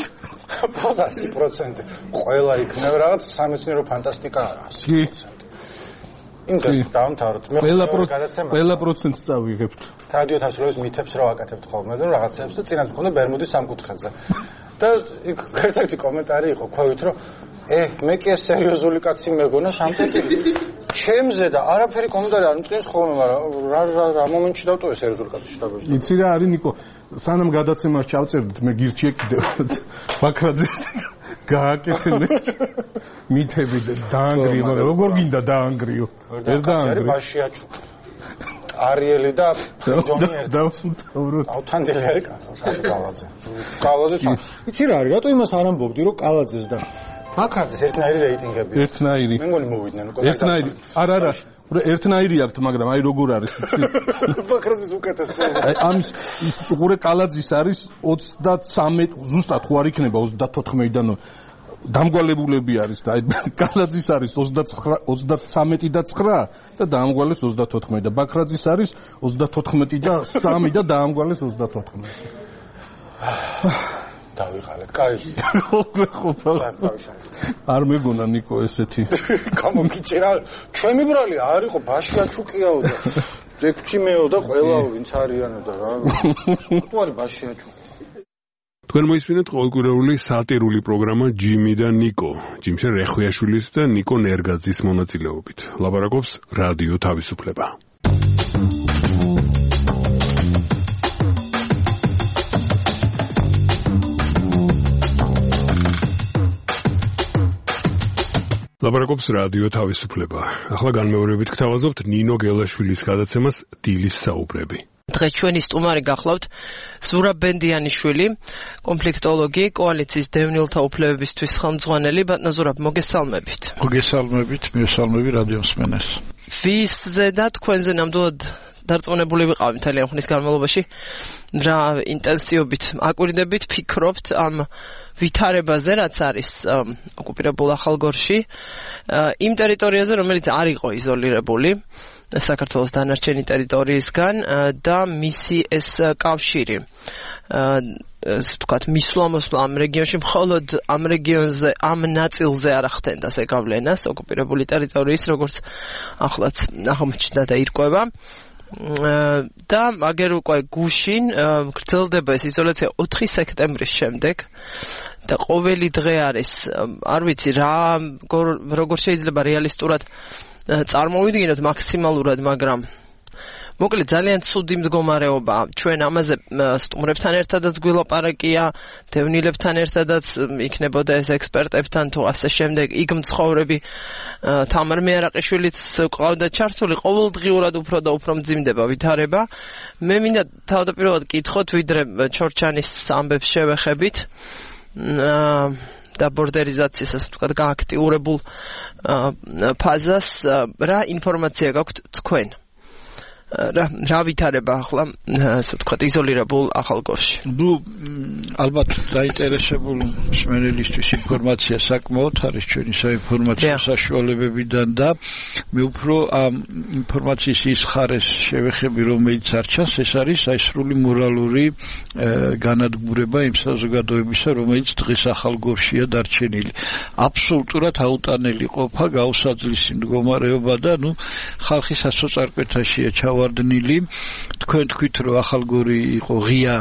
100% ყველა იქნება რაღაც სამეცნიერო ფანტასტიკა 100% იმას დავამთავროთ. მე ყველა პროცენტს წავიღებთ. რადიო თასროვის მითებს რა ვაკეთებთ ხოლმე და რაღაცებს და წინათ მქონდა ბერმუდის სამკუთხედზე. და იქ ერთ-ერთი კომენტარი იყო, ქვევით რომ მე კი ეს სერიოზული კაცი მეგონა სამწეთილი. ჩემზე და არაფერი კომენტარი არ მწყინს ხოლმე, მაგრამ რა მომენტში დავტოვე სერიოზული კაცი შტაბში. იცი რა არის ნიკო, სანამ გადაცემას ჩავწერდით, მე გირჩიე კიდევ ბაქრაძეს გააკეთებინეთ მითები და დაანგრიო, მაგრამ როგორ გინდა დაანგრიო? ვერ დაანგრიო. ბაშიაჩუ. არიელი და ჯონი დავსულთავროთ. ავთანდელი არის კალაძე. კალაძე. იცი რა არის? რატო იმას არ ამბობდი, რომ კალაძეს და ბაქრაძეს ერთნაირი რეიტინგები. ერთნაირი. მე მგონი მოვიდნენ უკვე. ერთნაირი. არა. ერთნაირი აქვს, მაგრამ აი როგორ არის? ბაქრაძის უკეთესია. აი ამის უყურე კალაძის არის 33, ზუსტად ხო არ იქნება 34-დან დამგვალებულები არის და აი კალაძის არის 33 და 9 და დაამგვალეს 34 და ბაქრაძის არის 34 და 3 და დაამგვალეს 34. დავიღალეთ, კაი. არ მეგონა ნიკო ესეთი. გამოგიჭირა, ჩვენი ბრალი არ იყო, ბაშიაჩუკიაო და ზექჩიმეო და ყველა ვინც არიანო და რა. თუარი ბაშიაჩუკი. თქვენ მოისმინეთ ყოველკვირეული სატირული პროგრამა ჯიმი და ნიკო, ჯიმშენ რეხვიაშვილის და ნიკო ნერგაძის მონაწილეობით. ლაპარაკობს რადიო თავისუფლება. ლაპარაკობს რადიო თავისუფლება. ახლა განმეორებით გთავაზობთ ნინო გელაშვილის გადაცემას დილის საუბრები. დღეს ჩვენი სტუმარი გახლავთ ზურაბ ბენდიანიშვილი, კონფლიქტოლოგი, კოალიციის დევნილთა უფლებებისთვის ხელმძღვანელი. ბატონო ზურაბ, მოგესალმებით. მოგესალმებით, მიესალმები რადიო მსმენელს. ვისზე და თქვენზე ნამდვილად დარწმუნებული ვიყავი მთელი ხნის განმავლობაში, რა ინტენსივობით აკვირდებით, ფიქრობთ ამ ვითარებაზე, რაც არის ოკუპირებულ ახალგორში, იმ ტერიტორიაზე, რომელიც არ იყო იზოლირებული საქართველოს დანარჩენი ტერიტორიისგან და მისი ეს კავშირი თქვათ მისვლა ამ რეგიონში მხოლოდ ამ რეგიონზე ამ ნაწილზე არ ახდენდა ზეგავლენას ოკუპირებული ტერიტორიის როგორც ახლაც აღმოჩნდა და ირკვევა და აგერ უკვე გუშინ გრძელდება ეს იზოლაცია 4 სექტემბრის შემდეგ და ყოველი დღე არის არ ვიცი რა როგორ შეიძლება რეალისტურად წარმოვიდგინოთ მაქსიმალურად, მაგრამ მოკლედ ძალიან ცუდი მდგომარეობა. ჩვენ ამაზე სტუმრებთან ერთადაც გვილაპარაკია, დევნილებთან ერთადაც იქნებოდა ეს ექსპერტებთან თუ ასე შემდეგ. იქ მცხოვრები თამარ მეარაყიშვილიც ყავდა ჩართული, ყოველდღიურად უფრო და უფრო მძიმდება ვითარება. მე მინდა თავდაპირველად კითხოთ, ვიდრე ჩორჩანის ამბებს შევეხებით. და ბორდერიზაციის ასე ვთქვათ გააქტიურებულ ფაზას რა ინფორმაცია გაქვთ თქვენ? რა ვითარება ახლა ასე ვთქვათ იზოლირებულ ახალგორში? ალბათ დაინტერესებულ მსმენელისთვის ინფორმაცია საკმაოდ არის ჩვენი საინფორმაციო საშუალებებიდან და მე უფრო ამ ინფორმაციის ის ხარეს შევეხები, რომელიც არ ჩანს, ეს არის აი სრული მორალური განადგურება იმ საზოგადოებისა, რომელიც დღეს ახალგორშია დარჩენილი. აბსოლუტურად აუტანელი ყოფა, გაუსაძლისი მდგომარეობა და ხალხი სასოწარკვეთაშია ჩავარდნილი. თქვენ თქვით, რომ ახალგორი იყო ღია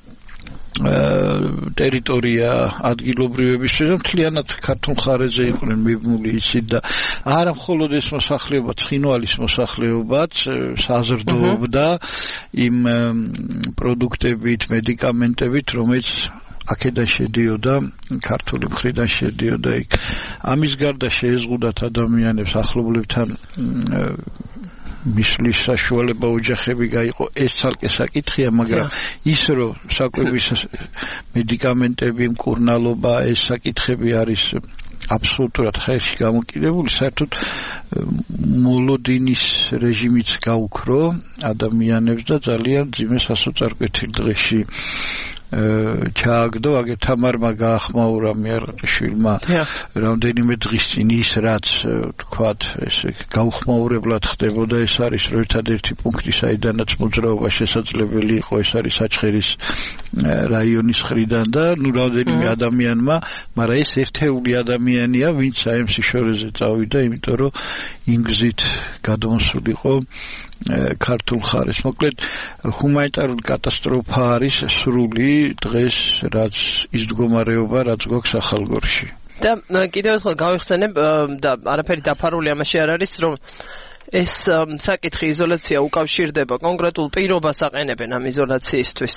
ტერიტორია ადგილობრივებისთვის, მთლიანად ქართულ მხარეზე იყვნენ მიბმული იცით და არა მხოლოდ ეს მოსახლეობა, ცხინვალის მოსახლეობაც საზრდოობდა იმ პროდუქტებით, მედიკამენტებით, რომელიც აქედან შედიოდა, ქართული მხრიდან შედიოდა იქ. ამის გარდა შეეზღუდათ ადამიანებს ახლობლებთან მისვლის საშუალება ოჯახები გაიყო, ეს ცალკე საკითხია, მაგრამ ის რომ საკვების მედიკამენტები, მკურნალობა, ეს საკითხები არის აბსოლუტურად ხელში გამოკიდებული, საერთოდ მოლოდინის რეჟიმიც გაუქრო ადამიანებს და ძალიან ძიმე სასოწარკვეთილ დღეში ჩააგდო. აგერ თამარმა გაახმაურა მეარაყიშვილმა რამდენიმე დღის წინ ის რაც თქვათ ესე გაუხმაურებლად ხდებოდა, ეს არის რომ ერთადერთი პუნქტი საიდანაც მოძრაობა შესაძლებელი იყო, ეს არის საჩხერის რაიონის მხრიდან და ნუ რამდენიმე ადამიანმა, მაგრამ ეს ერთეული ადამიანია, ვინც საემსი შორეზე წავიდა, იმიტომ რომ იმ გზით გადმოსულიყო ქართულ ხარეს. მოკლედ ჰუმანიტარული კატასტროფა არის სრული დღეს, რაც ის მდგომარეობა, რაც გვაქვს ახალგორში. და კიდევ ერთხელ გავიხსენებ და არაფერი დაფარული ამაში არ არის, რომ ეს საკითხი იზოლაცია უკავშირდება კონკრეტულ პირობას აყენებენ ამ იზოლაციისთვის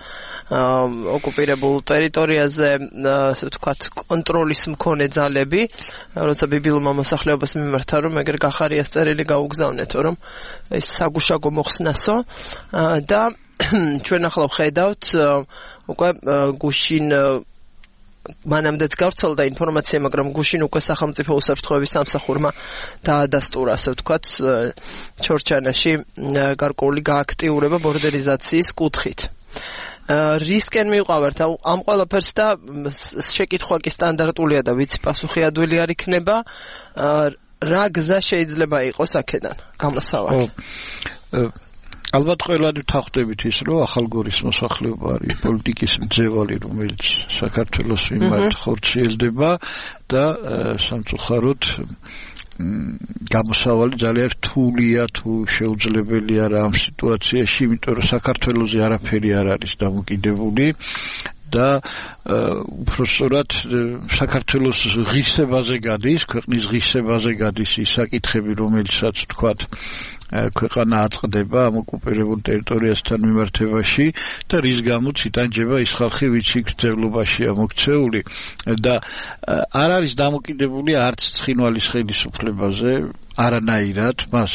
ოკუპირებულ ტერიტორიაზე, ასე ვთქვათ, კონტროლის მქონე ძალები, როცა ბიბილმა მოსახლეობას მიმართა, რომ ეგრე გახარიას წერილი გაუგზავნეთო, რომ ეს საგუშაგო მოხსნასო და ჩვენ ახლა ვხედავთ უკვე გუშინ მანამდეც გავრცელდა ინფორმაცია, მაგრამ გუშინ უკვე სახელმწიფო უსაფრთხოების სამსახურმა დაადასტურა, ასე ვთქვათ, ჩორჩანაში გარკვეული გააქტიურება ბორდერიზაციის კუთხით. რისკენ მივყავართ ამ ყველაფერს და შეკითხვა კი სტანდარტულია და ვიცი პასუხი ადვილი არ იქნება, რა გზა შეიძლება იყოს აქედან გამოსავალი? ალბათ ყველანი ვთანხმდებით ის, რომ ახალგორის მოსახლეობა არის პოლიტიკის მძევალი, რომელიც საქართველოს მიმართ ხორციელდება და სამწუხაროდ გამოსავალი ძალიან რთულია თუ შეუძლებელი არა ამ სიტუაციაში, იმიტომ რომ საქართველოზე არაფერი არ არის დამოკიდებული და უბრალოდ საქართველოს ღირსებაზე გადის, ქვეყნის ღირსებაზე გადის ის საკითხები, რომელსაც ვთქვათ ქვეყანა აწყდება ამ ოკუპირებულ ტერიტორიასთან მიმართებაში და რის გამოც იტანჯება ის ხალხი, ვინც იქ ძევლობაშია მოქცეული და არ არის დამოკიდებული არც ცხინვალის ხელისუფლებაზე, არანაირად მას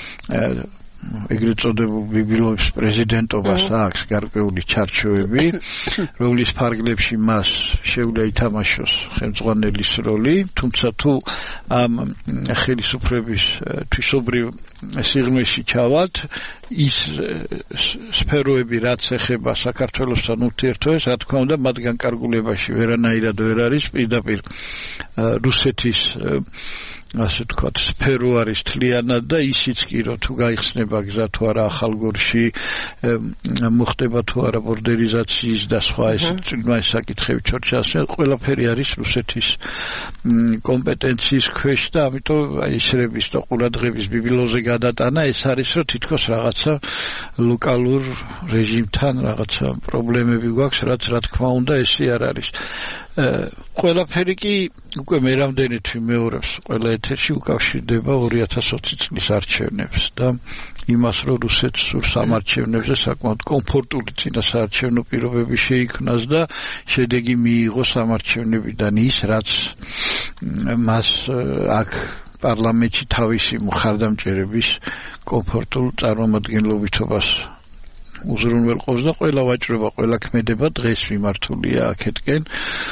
ეგრეთ წოდებულ ბიბილოვის პრეზიდენტობას აქვს გარკვეული ჩარჩოები, რომლის ფარგლებში მას შეუძლია ითამაშოს ხელმძღვანელის როლი, თუმცა თუ ამ ხელისუფლების თვისობრივ სიღრმეში ჩავალთ, ის სფეროები, რაც ეხება საქართველოსთან ურთიერთობებს, რა თქმა უნდა, მათ განკარგულებაში ვერანაირად ვერ არის, პირდაპირ რუსეთის ასე ვთქვათ, სფერო არის თლიანად და ისიც კი რომ თუ გაიხსნება გზა თუ არა ახალგორში, მოხდება თუ არა ბორდერიზაციის და სხვა ეს საკითხები ჩორჩასე, ყველაფერი არის რუსეთის კომპეტენციის ქვეშ და ამიტომ ისრების და ყურადღების ბიბილოზე გადატანა ეს არის, რომ თითქოს რაღაცა ლოკალურ რეჟიმთან რაღაცა პრობლემები გვაქვს, რაც რა თქმა უნდა ესე არ არის. ყველაფერი კი უკვე მე რამდენით ვიმეორებს ყველა ეთერში უკავშირდება 2020 წლის არჩევნებს და იმას, რომ რუსეთს სურს ამ არჩევნებზე საკმაოდ კომფორტული წინასაარჩევნო პირობები შეიქმნას და შედეგი მიიღოს ამ არჩევნებიდან ის, რაც მას აქ პარლამენტში თავისი მხარდამჭერების კომფორტულ წარმომადგენლობითობას უზრუნველყოფს და ყველა ვაჭრობა, ყველა ქმედება დღეს მიმართულია აქეთკენ.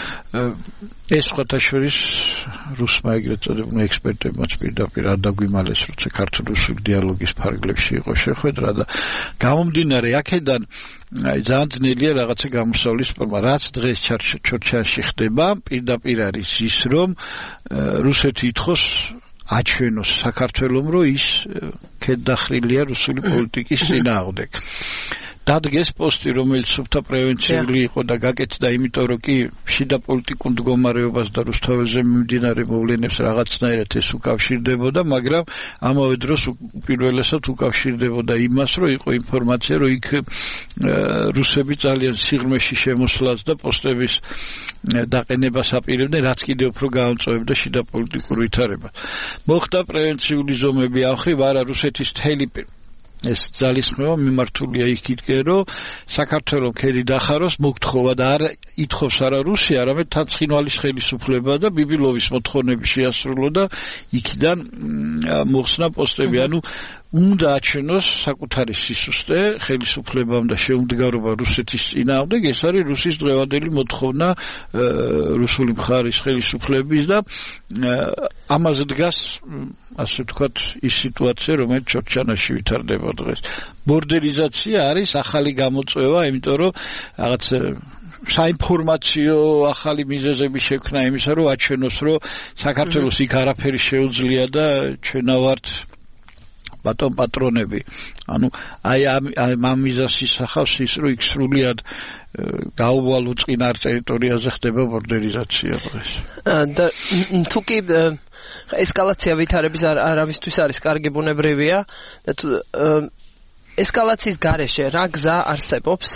ეს სხვათაშორის რუსმა ეგრეთ წოდებულ ექსპერტებმაც პირდაპირ არ დაგვიმალეს, როცა ქართულ-რუსული დიალოგის ფარგლებში იყო შეხვედრა და გამომდინარე აქედან ძალიან ძნელია რაღაცა გამოსავლის ფორმა, რაც დღეს ჩორჩანში ხდება, პირდაპირ არის ის, რომ რუსეთი ითხოვს აჩვენოს საქართველომ, რომ ის ქედდახრილია რუსული პოლიტიკის წინააღმდეგ. დადგეს პოსტი, რომელიც სუფთა პრევენციული იყო და გაკეთდა, იმიტომ რომ კი შიდა პოლიტიკურ მდგომარეობას და რუსთაველზე მიმდინარე მოვლენებს რაღაცნაირად ეს უკავშირდებოდა, მაგრამ ამავე დროს უპირველესად უკავშირდებოდა იმას, რომ იყო ინფორმაცია, რომ იქ რუსები ძალიან სიღრმეში შემოსვლას და პოსტების დაყენებას აპირებდნენ, რაც კიდევ უფრო გაამწვავებდა შიდა პოლიტიკურ ვითარებას. მოხდა პრევენციული ზომები ახრი, არა რუსეთის თელი ეს ძალისხმევა მიმართულია იქითკენ, რომ საქართველოს ქედი დახაროს მოგთხოვა და არ ითხოვს არა რუსია, არამედ თანცხინვალის ხელისუფლება და ბიბილოვის მოთხოვნები შეასრულო და იქიდან მოხსნა პოსტები, ანუ უნდა აჩვენოს საკუთარი სისუსტე ხელისუფლებამ და შეუმდგარობა რუსეთის წინააღმდეგ, ეს არის რუსის დღევანდელი მოთხოვნა რუსული მხარის ხელისუფლების და ამაზე დგას, ასე ვთქვათ, ის სიტუაცია, რომელიც ჩორჩანაში ვითარდება დღეს. ბორდერიზაცია არის ახალი გამოწვევა, იმიტომ რომ რაღაც საინფორმაციო ახალი მიზეზები შექმნა იმისა, რომ აჩვენოს, რომ საქართველოს იქ არაფერი შეუძლია და ჩვენა ვართ ბატონ პატრონები. ანუ აი ამ მიზას ისახავს ის, რომ იქ სრულიად გაუვალო წინარ ტერიტორიაზე ხდება ბორდერიზაცია დღეს. და თუ კი ესკალაცია ვითარების არავისთვის არის კარგი ბუნებრივია და ესკალაციის გარეშე რა გზა არსებობს?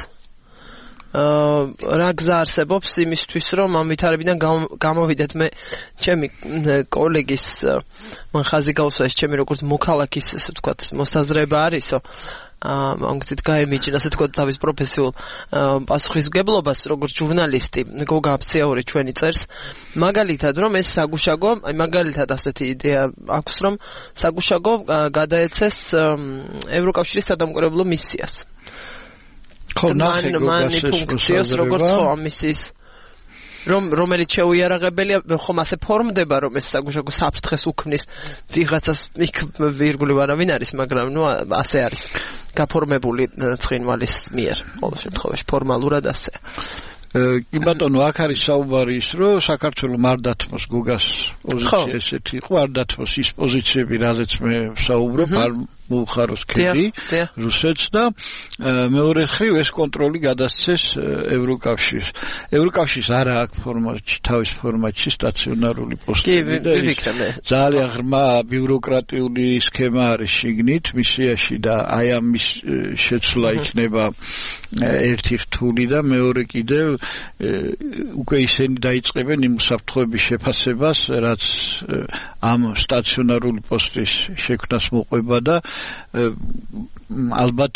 რა გზა არსებობს იმისთვის, რომ ამ ვითარებიდან გამოვიდეთ? მე ჩემი კოლეგის მან ხაზი გაუსვა ეს ჩემი როგორც მოქალაქის, ასე ვთქვათ, მოსაზრება არისო. ამ გზით გაემიჯნა, ასე ვთქვათ, თავის პროფესიულ პასუხისმგებლობას, როგორც ჟურნალისტი, გოგა აფციაური ჩვენი წერს, მაგალითად, რომ ეს საგუშაგო, აი მაგალითად ასეთი იდეა აქვს, რომ საგუშაგო გადაეცეს ევროკავშირის სადამკვირვებლო მისიას. ხო, ნახე გოგას ფუნქციას როგორც ხო ამისის რომელიც შეუიარაღებელია, ხომ ასე ფორმდება, რომ ეს საგუშაგო საფრთხეს უქმნის ვიღაცას იქ ვირგული ვარავინ არის, მაგრამ ნუ ასე არის გაფორმებული ცხინვალის მიერ, ყოველ შემთხვევაში ფორმალურად ასე. კი ბატონო, აქ არის საუბარი ის, რომ საქართველოს მარდათმოს გოგას პოზიცია ესეთი იყო, არ დათმოს ის პოზიციები, რაზეც მე ვსაუბრობ, არ მოუხაროს ქედი რუსეთს და მეორე მხრივ ეს კონტროლი გადასცეს ევროკავშირს. ევროკავშირს არა აქვს ფორმატში, თავის ფორმატში სტაციონარული პოსტები და ძალიან ღრმა ბიუროკრატიული სქემა არის შიგნით მისიაში და აი ამის შეცვლა იქნება ერთი რთული და მეორე კიდევ უკვე ისინი დაიწყებენ იმ საფრთხეების შეფასებას, რაც ამ სტაციონარული პოსტის შექმნას მოყვება და ალბათ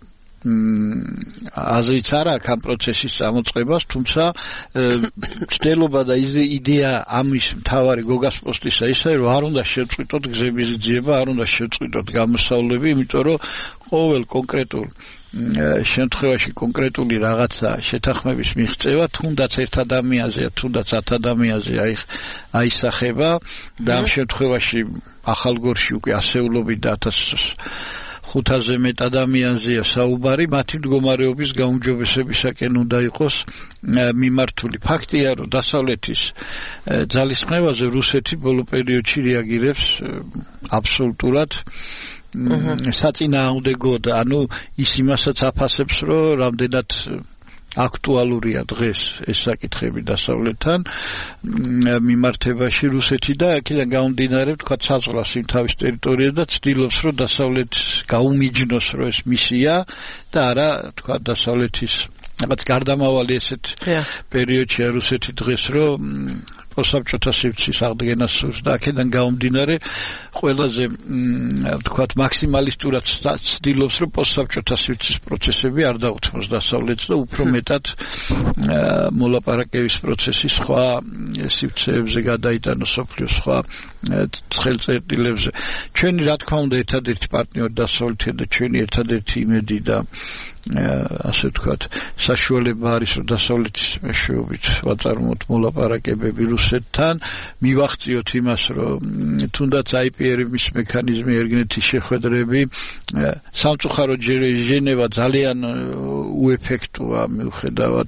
აზრიც არ აქვს ამ პროცესის წამოწყებას, თუმცა ცდელობა და იდეა ამის მთავარი გოგას პოსტისა ისაა, რომ არ უნდა შევწყვიტოთ გზების ძიება, არ უნდა შევწყვიტოთ გამოსავლები, იმიტომ რომ ყოველ კონკრეტულ შემთხვევაში კონკრეტული რაღაცა შეთანხმების მიღწევა თუნდაც ერთ ადამიანზე, თუნდაც 10 ადამიანზე აისახება და ამ შემთხვევაში ახალგორში უკვე ასეულობით და 1500-ზე მეტ ადამიანზეა საუბარი, მათი მდგომარეობის გაუმჯობესებისაკენ უნდა იყოს მიმართული. ფაქტია, რომ დასავლეთის ძალისხმევაზე რუსეთი ბოლო პერიოდში რეაგირებს აბსოლუტურად საწინააღმდეგოდ, ანუ ის იმასაც აფასებს, რომ რამდენად აქტუალურია დღეს ეს საკითხები დასავლეთთან მიმართებაში რუსეთი და აქედან გამომდინარე თქვა საზღვრავს იმ თავის ტერიტორიაზე და ცდილობს რომ დასავლეთს გაუმიჯნოს რომ ეს მისია და არა თქვა დასავლეთის რაღაც გარდამავალი ესეთ პერიოდშია რუსეთი დღეს რომ მოსაბჭოთა სივრცის აღდგენას სურს და აქედან გამომდინარე ყველაზე ვთქვათ მაქსიმალისტურად ცდილობს რომ პოსტსაბჭოთა სივრცის პროცესები არ დაუთმოს დასავლეთს და უფრო მეტად მოლაპარაკების პროცესი სხვა სივრცეებზე გადაიტანოს სოფლიოს სხვა ხელწერტილებზე. ჩვენი რა თქმა უნდა ერთადერთი პარტნიორი დასავლეთია და ჩვენი ერთადერთი იმედი და ასე ვთქვათ საშუალება არის რომ დასავლეთის მეშვეობით ვაწარმოოთ მოლაპარაკებები რუსეთთან, მივახციოთ იმას რომ თუნდაც IPR-ის მექანიზმი, ერგენეთის შეხვედრები სამწუხაროდ ჟენევა ძალიან უეფექტოა მიუხედავად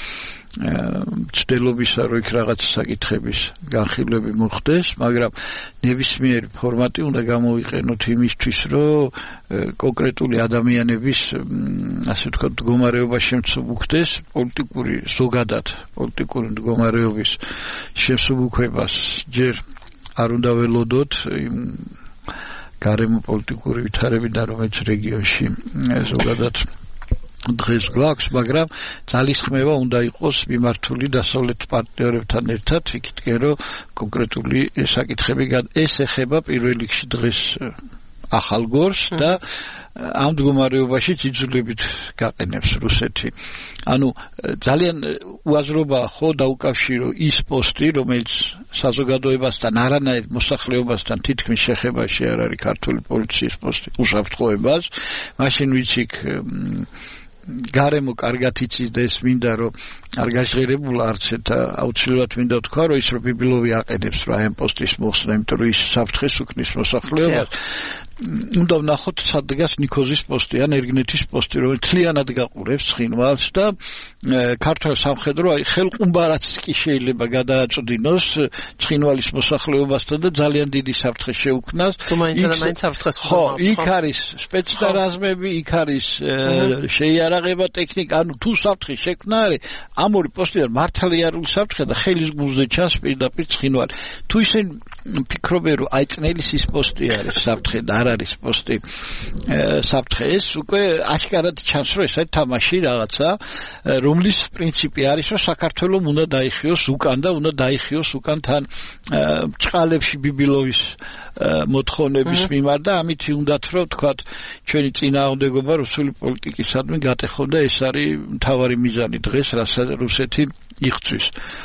ცდილობისა რომ იქ რაღაც საკითხების განხილვები მოხდეს, მაგრამ ნებისმიერი ფორმატი უნდა გამოვიყენოთ იმისთვის, რომ კონკრეტული ადამიანების ასე ვთქვათ მდგომარეობა შემცუბუქდეს, პოლიტიკური ზოგადად პოლიტიკური მდგომარეობის შემცუბუქებას ჯერ არ უნდა ველოდოთ იმ გარემო პოლიტიკური ვითარებიდან, რომელიც რეგიონში ზოგადად დღეს გვაქვს, მაგრამ ძალისხმევა უნდა იყოს მიმართული დასავლეთ პარტნიორებთან ერთად, იქითკენ რომ კონკრეტული საკითხები ეს ეხება პირველ რიგში დღეს ახალგორს და ამ მდგომარეობაში იძულებით გაყენებს რუსეთი. ანუ ძალიან უაზრობა ხო დაუკავშირო ის პოსტი, რომელიც საზოგადოებასთან არანაირ მოსახლეობასთან თითქმის შეხებაში არ არის ქართული პოლიციის პოსტი უსაფრთხოებას, მაშინ ვიცი გარემო კარგად იცის და ეს მინდა რომ არ გაჟღერებულა არც ერთ აუცილებლად მინდა თქვა რომ ის რომ ბიბილოვი აყენებს რა ამ პოსტის მოხსნა, იმიტომ რომ ის საფრთხეს უქმნის მოსახლეობას უნდა ვნახოთ სადგას ნიკოზის პოსტი ან ერგნეთის პოსტი, რომელიც თლიანად გაყურებს ცხინვალს და ქართულ სამხედრო ხელყუმბარაც კი შეიძლება გადააწვდინოს ცხინვალის მოსახლეობასთან და ძალიან დიდი საფრთხე შეუქმნას. ხო, იქ არის სპეცდარაზმები, იქ არის შეიარაღება ტექნიკა, ანუ თუ საფრთხე შექმნა არის, ამ ორი პოსტიდან მართალიარული საფრთხე და ხელის გულზე ჩანს პირდაპირ ცხინვალი. თუ ისინი ფიქრობენ, რომ აი წნელისის პოსტი არის საფრთხე და არ არის პოსტი საფრთხე, ეს უკვე აშკარად ჩანს, რომ ეს არის თამაში რაღაცა, რომლის პრინციპი არის, რომ საქართველოს უნდა დაიხიოს უკან და უნდა დაიხიოს უკან თან ჭყალებში ბიბილოვის მოთხოვნების მიმართ და ამითი უნდათ რომ თქვათ ჩვენი წინააღმდეგობა რუსული პოლიტიკისადმი გატეხონ და ეს არის მთავარი მიზანი დღეს, რასაც რუსეთი იღწვის.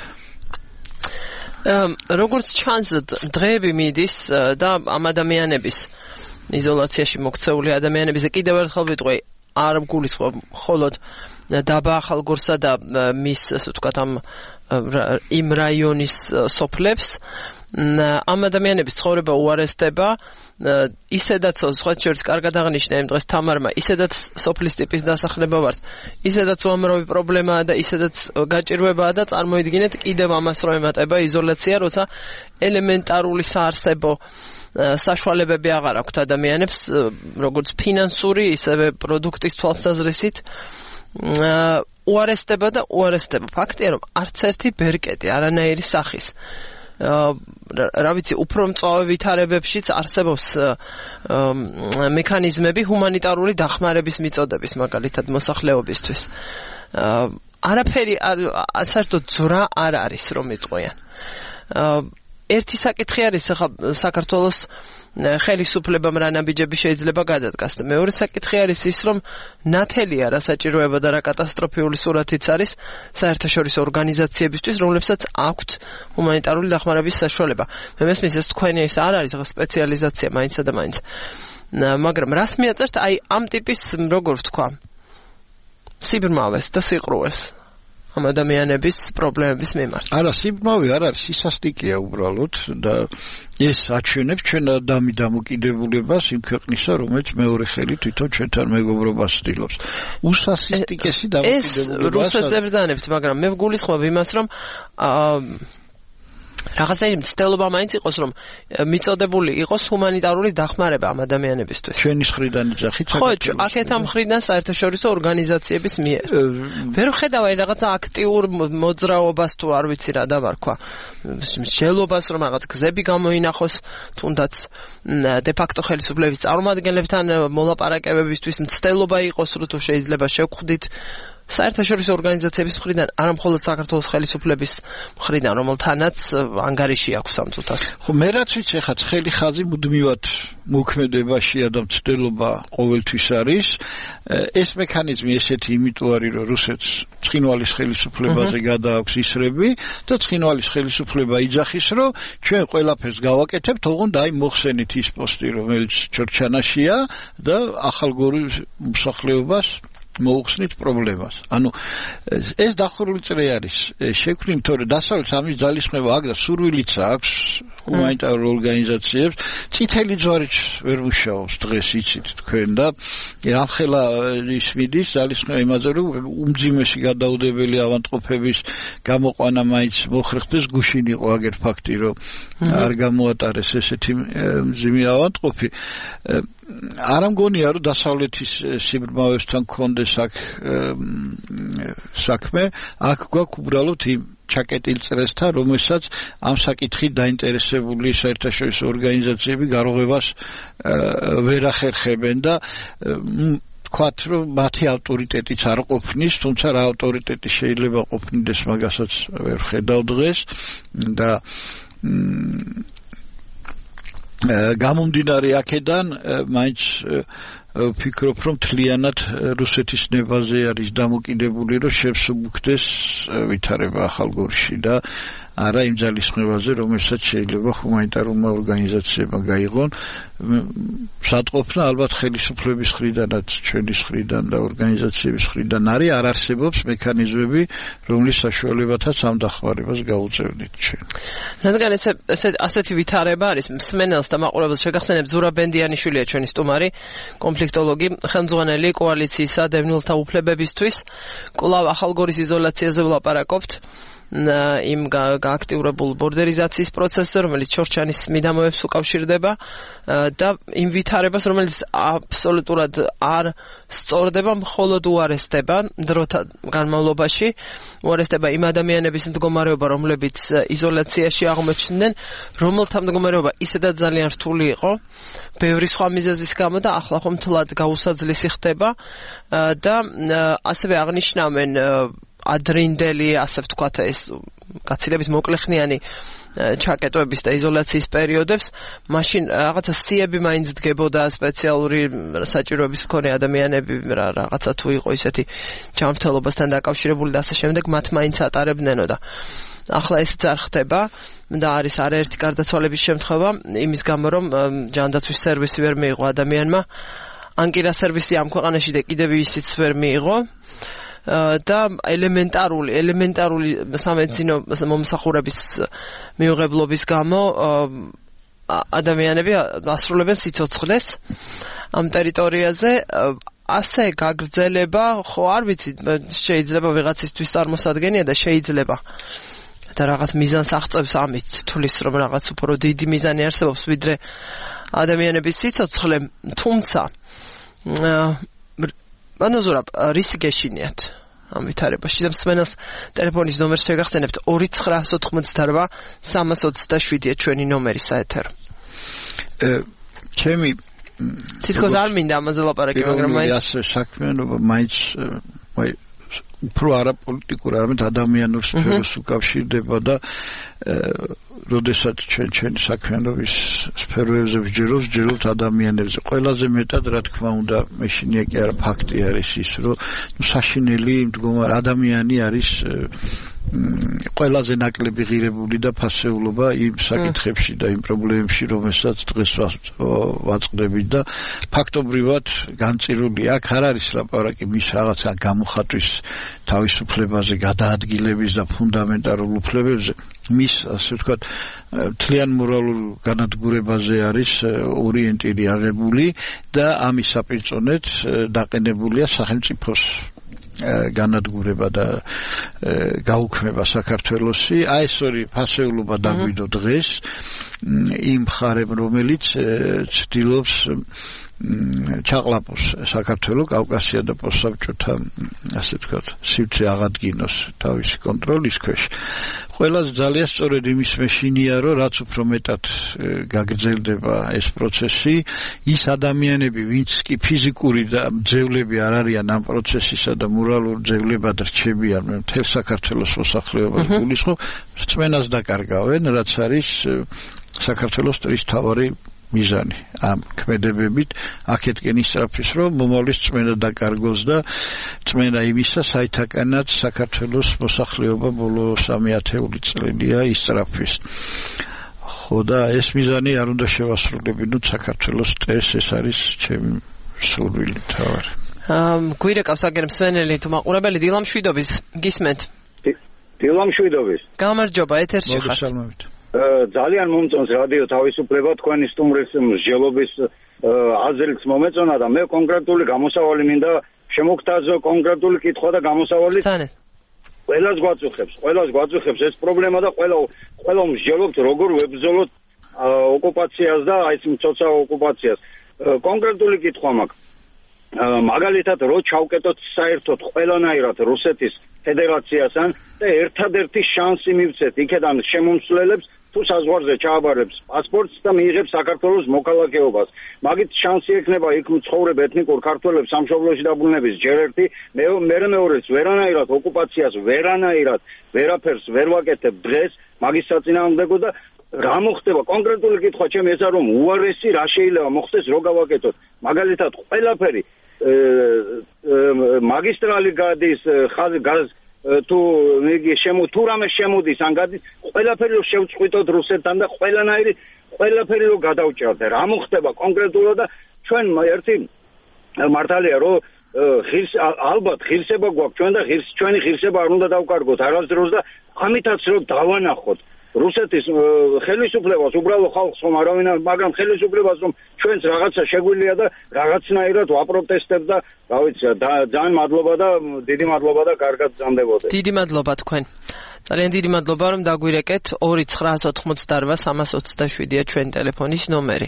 როგორც ჩანს, დღეები მიდის და ამ ადამიანების იზოლაციაში მოქცეული ადამიანების და კიდევ ერთხელ ვიტყვი, არ გულისხმობ მხოლოდ დაბა ახალგორსა და მის ასე ვთქვათ იმ რაიონის სოფლებს, ამ ადამიანების ცხოვრება უარესდება, ისედაც სხვა შორის კარგად აღნიშნა იმ დღეს თამარმა, ისედაც სოფლის ტიპის დასახლება ვართ, ისედაც უამრავი პრობლემაა და ისედაც გაჭირვებაა და წარმოიდგინეთ კიდევ ამას რომ ემატება იზოლაცია, როცა ელემენტარული საარსებო საშუალებები აღარ აქვთ ადამიანებს, როგორც ფინანსური, ისევე პროდუქტის თვალსაზრისით. უარესდება და უარესდება. ფაქტია, რომ არც ერთი ბერკეტი არანაირი სახის რა ვიცი, უფრო მწვავე ვითარებებშიც არსებობს მექანიზმები ჰუმანიტარული დახმარების მიწოდების, მაგალითად მოსახლეობისთვის. არაფერი საერთოდ ძვრა არ არის, რომ იტყვიან. ერთი საკითხი არის საქართველოს ხელისუფლებამ რა ნაბიჯები შეიძლება გადადგას და მეორე საკითხი არის ის, რომ ნათელია რა საჭიროება და რა კატასტროფიული სურათიც არის საერთაშორისო ორგანიზაციებისთვის, რომლებსაც აქვთ ჰუმანიტარული დახმარების საშუალება. მე მესმის, ეს თქვენი ის არ არის სპეციალიზაცია მაინცსა და მაინც. მაგრამ რას მიაწერთ აი ამ ტიპის, როგორ ვთქვა, სიბრმავეს და სიყრუეს ამ ადამიანების პრობლემების მიმართ. არა, სიბრმავე არ არის, სისასტიკეა უბრალოდ და ეს აჩვენებს ჩვენ ადამი დამოკიდებულებას იმ ქვეყნისა, რომელიც მეორე ხელით თვითონ ჩვენთან მეგობრობას ცდილობს. უსასისტიკესი დამოკიდებულება. ეს რუსეთს ებრძანებთ, მაგრამ მე ვგულისხმობ იმას, რომ რაღაცა იმ ცდელობა მაინც იყოს, რომ მიწოდებული იყოს ჰუმანიტარული დახმარება ამ ადამიანებისთვის. ჩვენი მხრიდან იძახით. ხო, აქეთ ამ მხრიდან საერთაშორისო ორგანიზაციების მიერ. ვერ ვხედავ აი რაღაცა აქტიურ მოძრაობას თუ არ ვიცი რა დავარქვა. მსჯელობას რომ რაღაც გზები გამოინახოს, თუნდაც დე ფაქტო ხელისუფლების წარმომადგენლებთან მოლაპარაკებებისთვის მცდელობა იყოს, რომ თუ შეიძლება შევხვდით საერთაშორისო ორგანიზაციების მხრიდან, არა მხოლოდ საქართველოს ხელისუფლების მხრიდან, რომელთანაც ანგარიში აქვს ამ წუთას. ხო, მე რაც ვიცი, ხა ცხელი ხაზი მუდმივად მოქმედებაშია და მცდელობა ყოველთვის არის. ეს მექანიზმი ესეთი იმიტომ არის, რომ რუსეთს ცხინვალის ხელისუფლებაზე გადააქვს ისრები და ცხინვალის ხელისუფლება იძახის, რომ ჩვენ ყველაფერს გავაკეთებთ, ოღონდ აი მოხსენით ის პოსტი, რომელიც ჩორჩანაშია და ახალგორის მოსახლეობას მოუხსნით პრობლემას. ანუ ეს დახურული წრე არის შექმნილი, თორე დასავლეთ ამის ძალისხმევა აქ და სურვილიც აქვს ჰუმანიტარულ ორგანიზაციებს. წითელი ჯვარიც ვერ მუშაობს დღეს, იცით თქვენ და რამხელა ის მიდის ძალისხმევა იმაზე, რომ უმძიმესი გადაუდებელი ავადმყოფების გამოყვანა მაინც მოხერხდეს. გუშინ იყო აგერ ფაქტი, რომ არ გამოატარეს ესეთი მძიმე ავადმყოფი. არ ამგონია, რომ დასავლეთის სიბრმავესთან კონდეს აქ საქმე, აქ გვაქვს უბრალოდ იმ ჩაკეტილ წრესთან, რომელსაც ამ საკითხით დაინტერესებული საერთაშორისო ორგანიზაციები გარღვევას ვერ ახერხებენ და თქვათ, რომ მათი ავტორიტეტიც არ ყოფნის, თუმცა რა ავტორიტეტი შეიძლება ყოფნიდეს, მაგასაც ვერ ხედავ დღეს და გამომდინარე აქედან მაინც ვფიქრობ, რომ თლიანად რუსეთის ნებაზე არის დამოკიდებული, რომ შევსუბუქდეს ვითარება ახალგორში და არა იმ ძალისხმევაზე, რომელსაც შეიძლება ჰუმანიტარულმა ორგანიზაციებმა გაიღონ. სათყოფნა ალბათ ხელისუფლების მხრიდანაც, ჩვენი მხრიდან და ორგანიზაციების მხრიდან არის, არ არსებობს მექანიზმები, რომლის საშუალებათაც ამ დახმარებას გაუწევდით ჩვენ. რადგან ასეთი ვითარება არის, მსმენელს და მაყურებელს შეგახსენებ ზურაბ ბენდიანიშვილია ჩვენი სტუმარი, კონფლიქტოლოგი, ხელმძღვანელი კოალიციისა დევნილთა უფლებებისთვის. კვლავ ახალგორის იზოლაციაზე ვლაპარაკობთ. იმ გააქტიურებულ ბორდერიზაციის პროცესზე, რომელიც ჩორჩანის მიდამოებს უკავშირდება და იმ ვითარებას, რომელიც აბსოლუტურად არ სწორდება, მხოლოდ უარესდება დროთა განმავლობაში, უარესდება იმ ადამიანების მდგომარეობა, რომლებიც იზოლაციაში აღმოჩნდნენ, რომელთა მდგომარეობა ისედაც ძალიან რთული იყო, ბევრი სხვა მიზეზის გამო და ახლა ხომ თლად გაუსაძლისი ხდება და ასევე აღნიშნავენ ადრინდელი, ასე ვთქვათ, ეს გაცილებით მოკლეხნიანი ჩაკეტვების და იზოლაციის პერიოდებს, მაშინ რაღაცა სიები მაინც დგებოდა სპეციალური საჭიროების მქონე ადამიანები, რაღაცა თუ იყო ისეთი ჯანმრთელობასთან დაკავშირებული და ასე შემდეგ, მათ მაინც ატარებდნენო და ახლა ესეც არ ხდება და არის არაერთი გარდაცვალების შემთხვევა იმის გამო, რომ ჯანდაცვის სერვისი ვერ მიიღო ადამიანმა, ანკირა სერვისი ამ ქვეყანაში და კიდევ ისიც ვერ მიიღო. და ელემენტარული სამედიცინო მომსახურების მიუღებლობის გამო ადამიანები ასრულებენ სიცოცხლეს ამ ტერიტორიაზე. ასე გაგრძელება, ხო არ ვიცი, შეიძლება ვიღაცისთვის წარმოსადგენია და შეიძლება და რაღაც მიზანს აღწევს ამით, თulis რომ რაღაც უფრო დიდი მიზანი არსებობს ვიდრე ადამიანების სიცოცხლე, თუმცა მანოზურაბ რისი გეშინიათ ამ ვითარებაში და მსმენელს ტელეფონის ნომერს შეგახსენებთ 2988 327-ია ჩვენი ნომერი საეთერო. ჩემი თითქოს არ მინდა ამაზე ლაპარაკი, მაგრამ მაინც ასე საქმიანობა მაინც უფრო არაპოლიტიკურ, არამედ ადამიანურ სფეროს უკავშირდება და როდესაც ჩვენი საქმიანობის სფეროებზე ვჯეროთ ადამიანებზე. ყველაზე მეტად, რა თქმა უნდა, მეშინია კი არა ფაქტი არის ის, რომ საშინელი მდგომარე ადამიანი არის ყველაზე ნაკლები ღირებული და ფასეულობა იმ საკითხებში და იმ პრობლემებში, რომელსაც დღეს ვაწყდებით და ფაქტობრივად განწირული აქ არ არის ლაპარაკი მის რაღაცა გამოხატვის თავისუფლებაზე, გადაადგილების და ფუნდამენტალურ უფლებებზე. მის, ასე ვთქვათ, მთლიან მორალურ განადგურებაზე არის ორიენტირი აღებული და ამის საპირწონედ დაყენებულია სახელმწიფოს განადგურება და გაუქმება საქართველოსი. აი ეს ორი ფასეულობა დაგვიდო დღეს იმ მხარემ, რომელიც ცდილობს ჩაყლაპოს საქართველოს, კავკასია და პოსტსაბჭოთა, ასე ვთქვათ, სივრცე აღადგინოს თავისი კონტროლის ქვეშ. ყველას ძალიან სწორედ იმის მეშინია, რომ რაც უფრო მეტად გაგრძელდება ეს პროცესი, ის ადამიანები, ვინც კი ფიზიკური და ძევლები არ არიან ამ პროცესისა და მორალურ ძევლებად რჩებიან მთელ საქართველოს მოსახლეობას გულისხმობ, რწმენას დაკარგავენ, რაც არის საქართველოს მთავარი მიზანი ამ ქმედებებით აქეთკენ ისწრაფის, რომ მომავლის წმენა დაკარგოს და წმენა იმისა, საითაკანაც საქართველოს მოსახლეობა ბოლო 3-10 წელია ისწრაფის. ხო და ეს მიზანი არ უნდა შევასრულებინოთ საქართველოს წეს, ეს არის ჩემი სურვილი თავარი. გვირეკავს აგერ მსმენელი თუ მაყურებელი დილამშვიდობის გისმენთ. დილამშვიდობის. გამარჯობა, ეთერში ხართ. ძალიან მომწონს რადიო თავისუფლება, თქვენი სტუმრის მსჯელობის აზრიც მომეწონა და მე კონკრეტული გამოსავალი მინდა შემოგთავაზო კონკრეტული კითხვა და გამოსავალი. ყველას გვაწუხებს ეს პრობლემა და ყველა მსჯელობთ როგორ ვებრძოლოთ ოკუპაციას და აი ეს მცოცავ ოკუპაციას. კონკრეტული კითხვა მაქვს. მაგალითად რო ჩავკეტოთ საერთოდ ყველანაირად რუსეთის ფედერაციასთან და ერთადერთი შანსი მივცეთ იქედან შემომსვლელებს თუ საზღვარზე ჩააბარებს პასპორტს და მიიღებს საქართველოს მოქალაქეობას. მაგით შანსი ექნება იქ მცხოვრებ ეთნიკურ ქართველებს სამშობლოში დაბრუნების ჯერ ერთი, მეორეც ვერანაირად ოკუპაციას ვერაფერს ვერ ვაკეთებ დღეს მაგის საწინააღმდეგო და რა მოხდება კონკრეტული კითხვა ჩემი ესა რომ უარესი რა შეიძლება მოხდეს რო გავაკეთოთ. მაგალითად ყველაფერი მაგისტრალი გადის თუ რამე შემოდის ან გადის, ყველაფერი რომ შევწყვიტოთ რუსეთთან და ყველაფერი რომ გადავჭერთ. რა მოხდება კონკრეტულად და ჩვენ ერთი მართალია რომ ალბათ ღირსება გვაქვს ჩვენ და ჩვენი ღირსება არ უნდა დავკარგოთ არასდროს და ამითაც რომ დავანახოთ რუსეთის ხელისუფლებას უბრალოდ ხალხს რომ არავინ მაგრამ ხელისუფლებას რომ ჩვენც რაღაცა შეგვიძლია და რაღაცნაირად ვაპროტესტებთ და რა ვიცი ძალიან მადლობა და დიდი მადლობა და კარგად გრძანდებოდეთ. დიდი მადლობა თქვენ. ძალიან დიდი მადლობა რომ დაგვირეკეთ 2988-327-ია ჩვენი ტელეფონის ნომერი.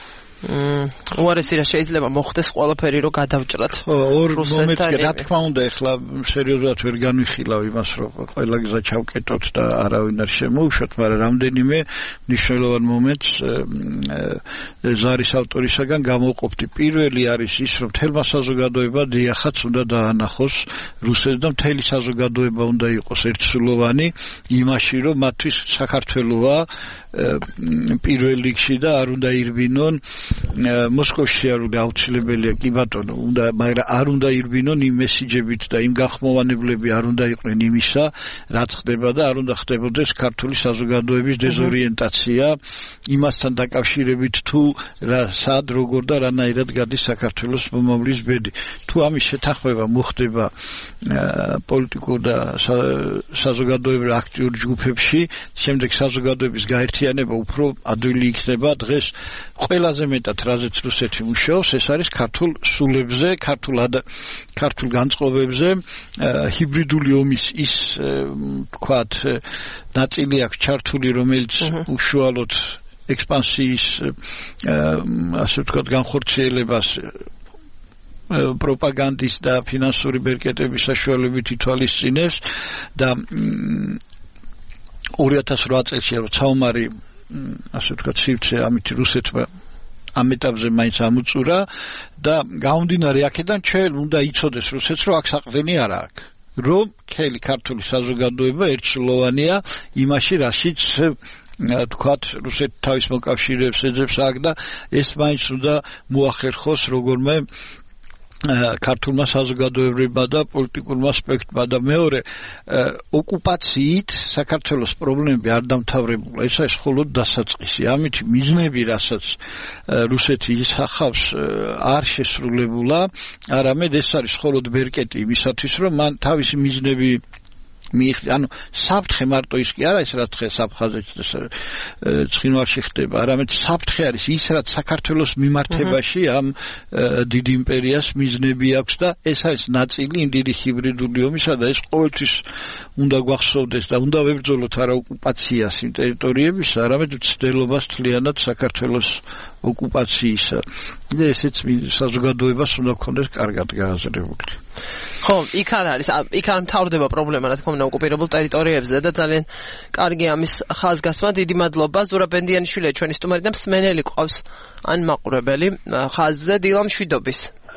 უარესი რა შეიძლება მოხდეს ყველაფერი რომ გადავჭრათ. ორ მომენტში რა თქმა უნდა ეხლა სერიოზულად ვერ განვიხილავ იმას რომ ყველა გზა ჩავკეტოთ და არავინ არ შემოუშვათ, მაგრამ რამდენიმე მნიშვნელოვან მომენტს ზარის ავტორისაგან გამოვყოფდი. პირველი არის ის რომ თელმა საზოგადოება დიახაც უნდა დაანახოს რუსეთს და მთელი საზოგადოება უნდა იყოს ერთსულოვანი იმაში რომ მათთვის საქართველოა პირველ რიგში და არ უნდა ირბინონ მოსკოვში არ უნდა აუცილებელია კი ბატონო უნდა მაგრამ არ უნდა ირბინონ იმ მესიჯებით და იმ გახმოვანებლები არ უნდა იყვნენ იმისა რაც ხდება და არ უნდა ხდებოდეს ქართული საზოგადოების დეზორიენტაცია იმასთან დაკავშირებით თუ რა სად როგორ და რანაირად გადის საქართველოს მომავლის ბედი თუ ამის შეთანხმება მოხდება პოლიტიკურ და საზოგადოებრივ აქტიურ ჯგუფებში შემდეგ საზოგადოების გაერთიანება უფრო ადვილი იქნება დღეს ყველაზე მეტად რაზეც რუსეთი მუშაობს ეს არის ქართულ სულებზე ქართულ განწყობებზე ჰიბრიდული ომის ის თქვათ ნაწილი აქვს ჩართული რომელიც უშუალოდ ექსპანსიის ასე ვთქვათ განხორციელებას პროპაგანდის და ფინანსური ბერკეტების საშუალებით ითვალისწინებს და 2008 წელს რო ცაუმარი ასე ვთქვათ სივრცე ამით რუსეთმა ამ ეტაპზე მაინც ამოწურა და გამომდინარე აქედან ჩვენ უნდა იცოდეს რუსეთს რომ აქ საყრდენი არ აქვს რომ მთელი ქართული საზოგადოება ერთსულოვანია იმაში რაშიც თქვათ რუსეთი თავის მოკავშირეებს ეძებს აქ და ეს მაინც უნდა მოახერხოს როგორმე ქართულმა საზოგადოებრივმა და პოლიტიკურმა სპექტრმა და მეორე ოკუპაციით საქართველოს პრობლემები არ დამთავრებულა ეს არის მხოლოდ დასაწყისი ამით მიზნები რასაც რუსეთი ისახავს არ შესრულებულა არამედ ეს არის მხოლოდ ბერკეტი იმისათვის რომ მან თავისი მიზნები ანუ საფრთხე მარტო ის კი არა ის რა თხე საფხაზეც ცხინვალში ხდება არამედ საფრთხე არის ის რაც საქართველოს მიმართებაში ამ დიდ იმპერიას მიზნები აქვს და ეს არის ნაწილი იმ დიდი ჰიბრიდული ომისა და ეს ყოველთვის უნდა გვახსოვდეს და უნდა ვებრძოლოთ არა ოკუპაციას იმ ტერიტორიებისა არამედ მცდელობას თლიანად საქართველოს ოკუპაციისა და ესეც საზოგადოებას უნდა გქონდეს კარგად გააზრებული ხო, იქ არ არის, იქ არ მთავრდება პრობლემა, რა თქმა უნდა, ოკუპირებულ ტერიტორიებზე და ძალიან კარგი ამის ხაზგასმა, დიდი მადლობა. ზურაბ ბენდიანიშვილი ჩვენი სტუმარი და მსმენელი ყავს ან მაყურებელი ხაზზე დილა მშვიდობის.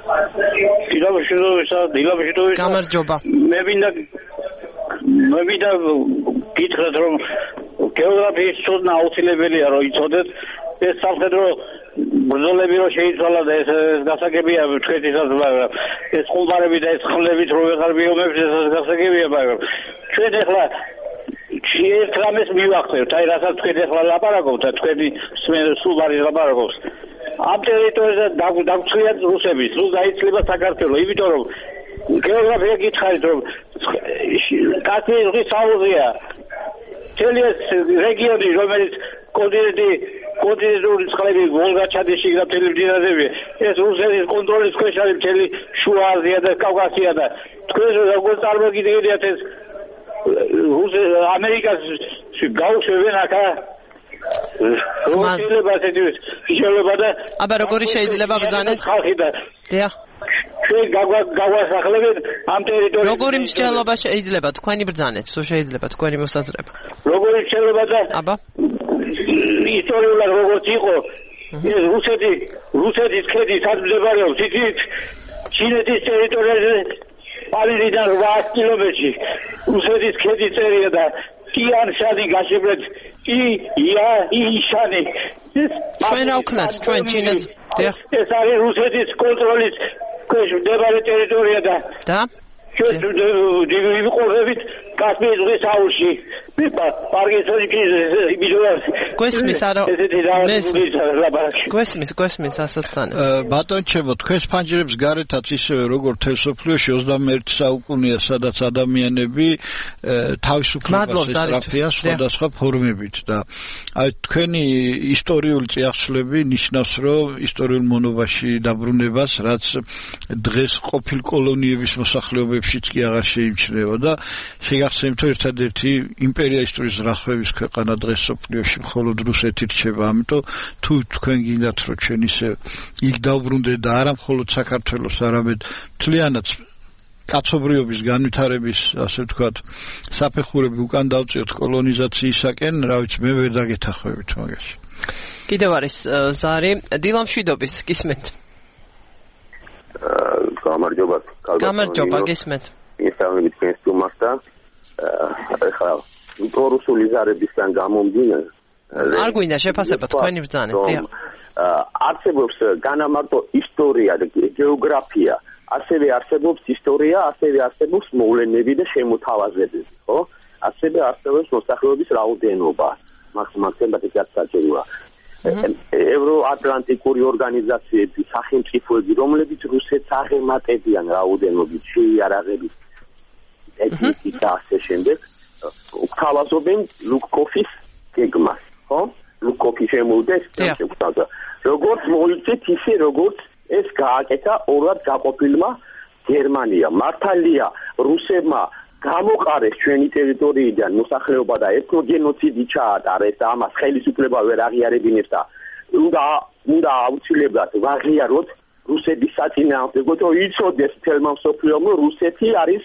დილა მშვიდობის. გამარჯობა. მე მინდა გითხრათ რომ გეოგრაფიის ცოდნა აუცილებელია რომ იცოდეთ ეს სამხედრო ბრძოლები რომ შეიცვალა და ეს გასაგებია თქვენთვისაც მაგრამ ეს ხუმბარები და ეს ხლებით რო ვეღარ მიომებს ეს გასაგებია მაგრამ ჩვენ ახლა ერთ რამეს მივახცევთ აი რასაც თქვენ ახლა ლაპარაკობთ და თქვენი სულ არის ლაპარაკობს ამ ტერიტორიაზე დაგწვიათ რუსების ნუ დაიცლება საქართველო იმიტომ რომ გეოგრაფია გითხარით რომ კასპიის ზღვის აუზია მთელი ეს რეგიონი რომელიც კონტინენტური წყლები ვოლგა-ჩადიში და მთელი მდინარეები ეს რუსეთის კონტროლის ქვეშ არის მთელი შუა აზია და კავკასია და თქვენ როგორ წარმოგიდგენიათ ეს ამერიკას გაუშვებენ აქ აბა როგორი შეიძლება ბრძანეთ ხალხი და დიახ ჩვენ გავასახლებენ ამ ტერიტორიაზე როგორი მსჯელობა შეიძლება თქვენი ბრძანეთ თუ შეიძლება თქვენი მოსაზრება როგორი შეიძლება და აბა ისტორიულად როგორც იყო ეს რუსეთის ქედი სად მდებარეობს იქით ჩინეთის ტერიტორიაზე პალირიდან 8 კილომეტრში რუსეთის ქედი წერია და ტიან-შანი გაშიბრეთ იშანი ჩვენ რა ვქნათ ჩვენ ჩინეთს ეს არის რუსეთის კონტროლის ქვეშ მდებარე ტერიტორია და ჩვენ ვიყურებით კასპიის ზღვის აუზში პარკინსონის ბიძოლას გვესმის არა გვესმის ასაცანე ბატონჩებო თქვენს ფანჯრებს გარეთაც ისევე როგორც თელსოფლიოში 21 საუკუნეა სადაც ადამიანები თავისუფლებას ესწრაფიან სხვადასხვა ფორმებით და აი თქვენი ისტორიული წიაღსვლები ნიშნავს რომ ისტორიულ მონობაში დაბრუნებას რაც დღეს ყოფილ კოლონიების მოსახლეობებშიც კი აღარ შეიმჩნევა და შეგახსენებთ ერთადერთი იმპერია ისტორიის ზრახვების ქვეყანა დღეს სოფლიოში მხოლოდ რუსეთი რჩება ამიტომ თუ თქვენ გინდათ რომ ჩვენ ისე იქ დავბრუნდეთ და არა მხოლოდ საქართველოს არამედ მთლიანად კაცობრიობის განვითარების ასე ვთქვათ საფეხურები უკან დავწიოთ კოლონიზაციისაკენ რა ვიცი მე ვერ დაგეთახვებით მაგაში კიდევ არის ზარი დილამშვიდობის გისმენთ გამარჯობა გისმენთ ისწავლებით თქვენს თემას და ახლა პრორუსული ზარებისგან გამომდინარე არ გვინდა შეფასება თქვენი ბრძანებით დიახ არსებობს განამარტო ისტორია და გეოგრაფია ასევე არსებობს ისტორია ასევე არსებობს მოვლენები და შემოთავაზებები ხო ასევე არსებობს მოსახლეობის რაოდენობა მაქსიმალურად გასაჭიროა ევროატლანტიკური ორგანიზაციები სახელმწიფოები რომლებიც რუსეთს აღემატებიან რაოდენობით შეიარაღებით ეთნიკით და ასე შემდეგ უთავაზობენ ლუკკოფის გეგმას ხო ლუკკოფი შემოვიდეს როგორც მოიცეთ ისე როგორც ეს გააკეთა ორად გაყოფილმა გერმანია მართალია რუსებმა გამოყარეს ჩვენი ტერიტორიიდან მოსახლეობა და ეთნოგენოციდი ჩაატარეს და ამას ხელისუფლება ვერ აღიარებინებს და უნდა აუცილებლად ვაღიაროთ რუსეთის საწინააღმდეგოდ რომ იცოდეს თელმა მსოფლიომ რუსეთი არის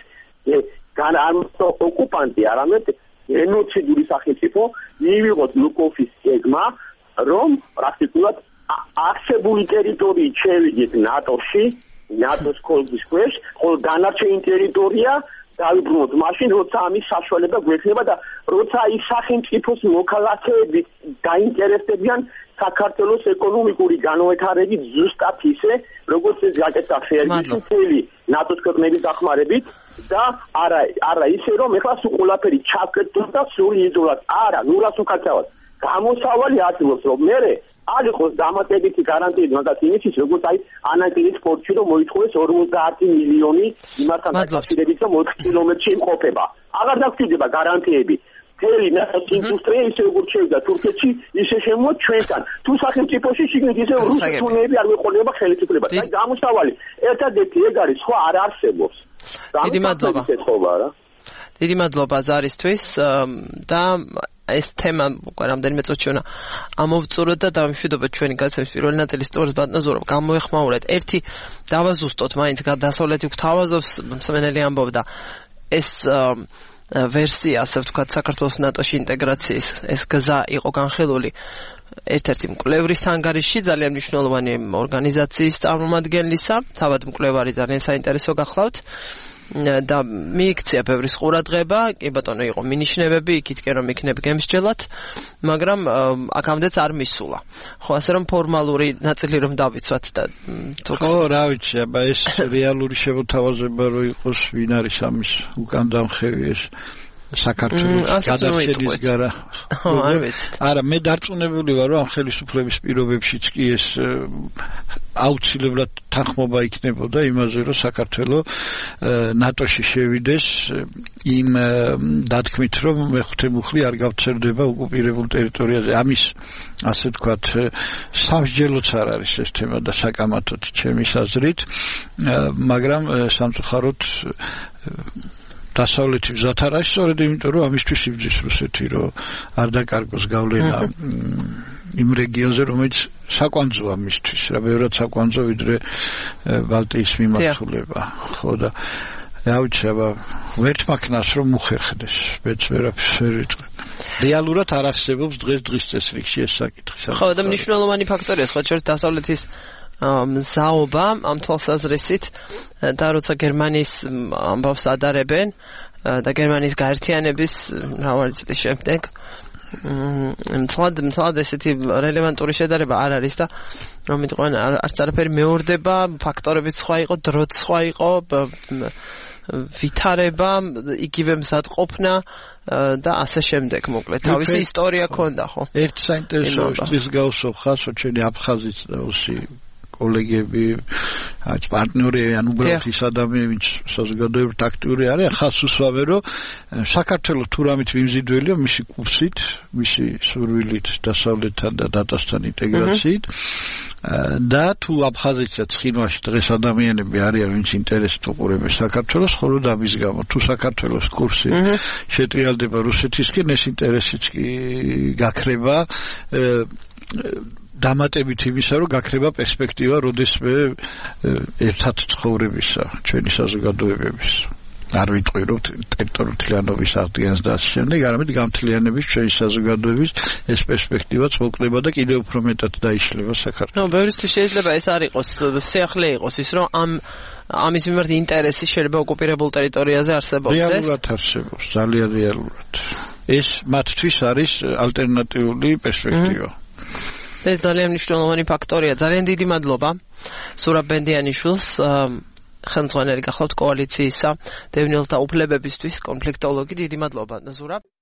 ოკუპანტი არამედ გენოციდური სახელმწიფო მივიღოთ ლუკკოფის გეგმა რომ პრაქტიკულად არსებული ტერიტორიით შევიდეთ ნატოში ნატოს კოლგის ქვეშ ხოლო დანარჩენი ტერიტორია დავიბრუნოთ მაშინ როცა ამის საშუალება გვექნება და როცა ის სახელმწიფოს მოქალაქეები დაინტერესდებიან საქართველოს ეკონომიკური განვითარებით ზუსტად ისე როგორც ეს გაკეთდა ფერმისელი ნატოს ქვეყნების დახმარებით და არა ისე რომ ეხლა სულ ყველაფერი ჩაკეტოს და სულ იზოლად არა ნურას უკაცავად გამოსავალი არსებობს რომ მე არ იყოს დამატებითი გარანტიები მაგათ იმისთვის როგორც აი ანაკილის სპორტში რომ მოითხოვეს 50 მილიონი იმასთან დაკავშირებით რომ 4 კილომეტრში იმყოფება აღარ დაგჭირდება გარანტიები მთელი ნატოს ინდუსტრია ისე როგორც შევიდა თურქეთში ისე შემოვა ჩვენთან თუ სახელმწიფოში შიგნით ისე რუსეთუნეები არ მეყოლება ხელისუფლებას აი გამოსავალი ერთადერთი ეგ არის სხვა არ არსებობს დიდი მადლობა დიდი მადლობა ზარისთვის და ეს თემა უკვე რამდენიმე წუთში უნდა ამოვწუროთ და დავიმშვიდობოთ ჩვენი გაცემის პირველი ნაწილის სტორის ბატონზურობ გამოეხმაურეთ ერთი დავაზუსტოთ მაინც დასავლეთი გვთავაზობს მსმენელი ამბობდა ეს ვერსია ასე ვთქვათ საქართველოს ნატოში ინტეგრაციის ეს გზა იყო განხილული ერთ-ერთი მკვლევრის ანგარიშში ძალიან მნიშვნელოვანი ორგანიზაციის წარმომადგენლისა თავად მკვლევარი ძალიან საინტერესო გახლავთ და მიიქცია ბევრი ყურადღება, კი ბატონო იყო მინიშნებები, იქითკენ რომ იქნებ გემსჯელად, მაგრამ აქამდეც არ მისულა. ხო, ასე რომ ფორმალური ნაწილი რომ დავიცვათ და ხო, რა ვიცი, აბა ეს რეალური შემოთავაზება რო იყოს, ვინ არის ამის უკან დამხევი ეს საქართველოს გადაცელის გარა. არ ვიცით. არა, მე დარწმუნებული ვარ, რომ ამ ხელისუფლების პირობებშიც კი ეს აუცილებლად თანხმობა იქნებოდა იმაზე, რომ საქართველოს ნატოში შევიდეს იმ დათქმით, რომ მეხუთე მუხლი არ გავცერდება ოკუპირებულ ტერიტორიაზე. ამის ასე ვთქვათ, სამსჯელოც არ არის ეს თემა და საკამათოდ ჩემის აზრით, მაგრამ სამწუხაროდ დასავლეთი გზად არ არის სწორედ იმიტომ რომ ამისთვის იბრძვის რუსეთი რომ არ დაკარგოს გავლენა იმ რეგიონზე რომელიც საკვანძოა მისთვის რა ბევრად საკვანძო ვიდრე ბალტიის მიმართულება ხო და რა ვიცი აბა ვერც მაქნას რომ მოხერხდეს მეც ვერაფერს ვერ ვიტყვი რეალურად არ არსებობს დღეს წესრიგში ეს საკითხი ხო და მნიშვნელოვანი ფაქტორია სხვა შორის დასავლეთის მზაობა ამ თვალსაზრისით და როცა გერმანიის ამბავს ადარებენ და გერმანიის გაერთიანების მრავალი წლის შემდეგ მთლად ესეთი რელევანტური შედარება არ არის და რომ იტყვიან არც არაფერი მეორდება ფაქტორებიც სხვა იყო დროც სხვა იყო ვითარება, იგივე მზადყოფნა და ასე შემდეგ, მოკლედ თავისი ისტორია ქონდა, ხო? ერთ საინტერესო ის გავსო ხასო ჩვენი აფხაზის კოლეგები, პარტნიორი ან უბრალოდ ის ადამიანები, ვინც საზოგადოებრივ აქტიური არის, ხას უსვამენ, რომ საქართველოს თურამით მიმზიდველია მისი კურსით, მისი სურვილით დასავლეთთან და დატასთან ინტეგრაციით. და თუ აფხაზეთსა ცხინვალში დღეს ადამიანები არიან, ვინც ინტერესით უყურებენ საქართველოს, ხოლო და მის გამო თუ საქართველოს კურსი შეტრიალდება რუსეთისკენ, ეს ინტერესიც კი გაქრება დამატებით იმისა, რომ გაქრება პერსპექტივა, როდესმე ერთად ცხოვრებისა ჩვენი საზოგადოებების. არ ვიტყვი, რომ ტერიტორიულობის აღდგენას და ასე შემდეგ, არამედ გამთლიანების ჩვენი საზოგადოების ეს პერსპექტივაც მოკლდება და კიდევ უფრო მეტად დაიშლება საქართველოს. ბევრისთვის შეიძლება ეს არ იყოს სიახლე იყოს ის, რომ ამის მიმართ ინტერესი შეიძლება ოკუპირებულ ტერიტორიაზე არსებობს. რეალურად არსებობს, ძალიან რეალურად. ეს მათთვის არის ალტერნატიული პერსპექტივა. ეს ძალიან მნიშვნელოვანი ფაქტორია. ძალიან დიდი მადლობა სურაბ ბენდიანიშვილს, ხელმძღვანელი გახლავთ კოალიციისა დევნილთა უფლებებისთვის, კონფლიქტოლოგი. დიდი მადლობა, ზურაბ.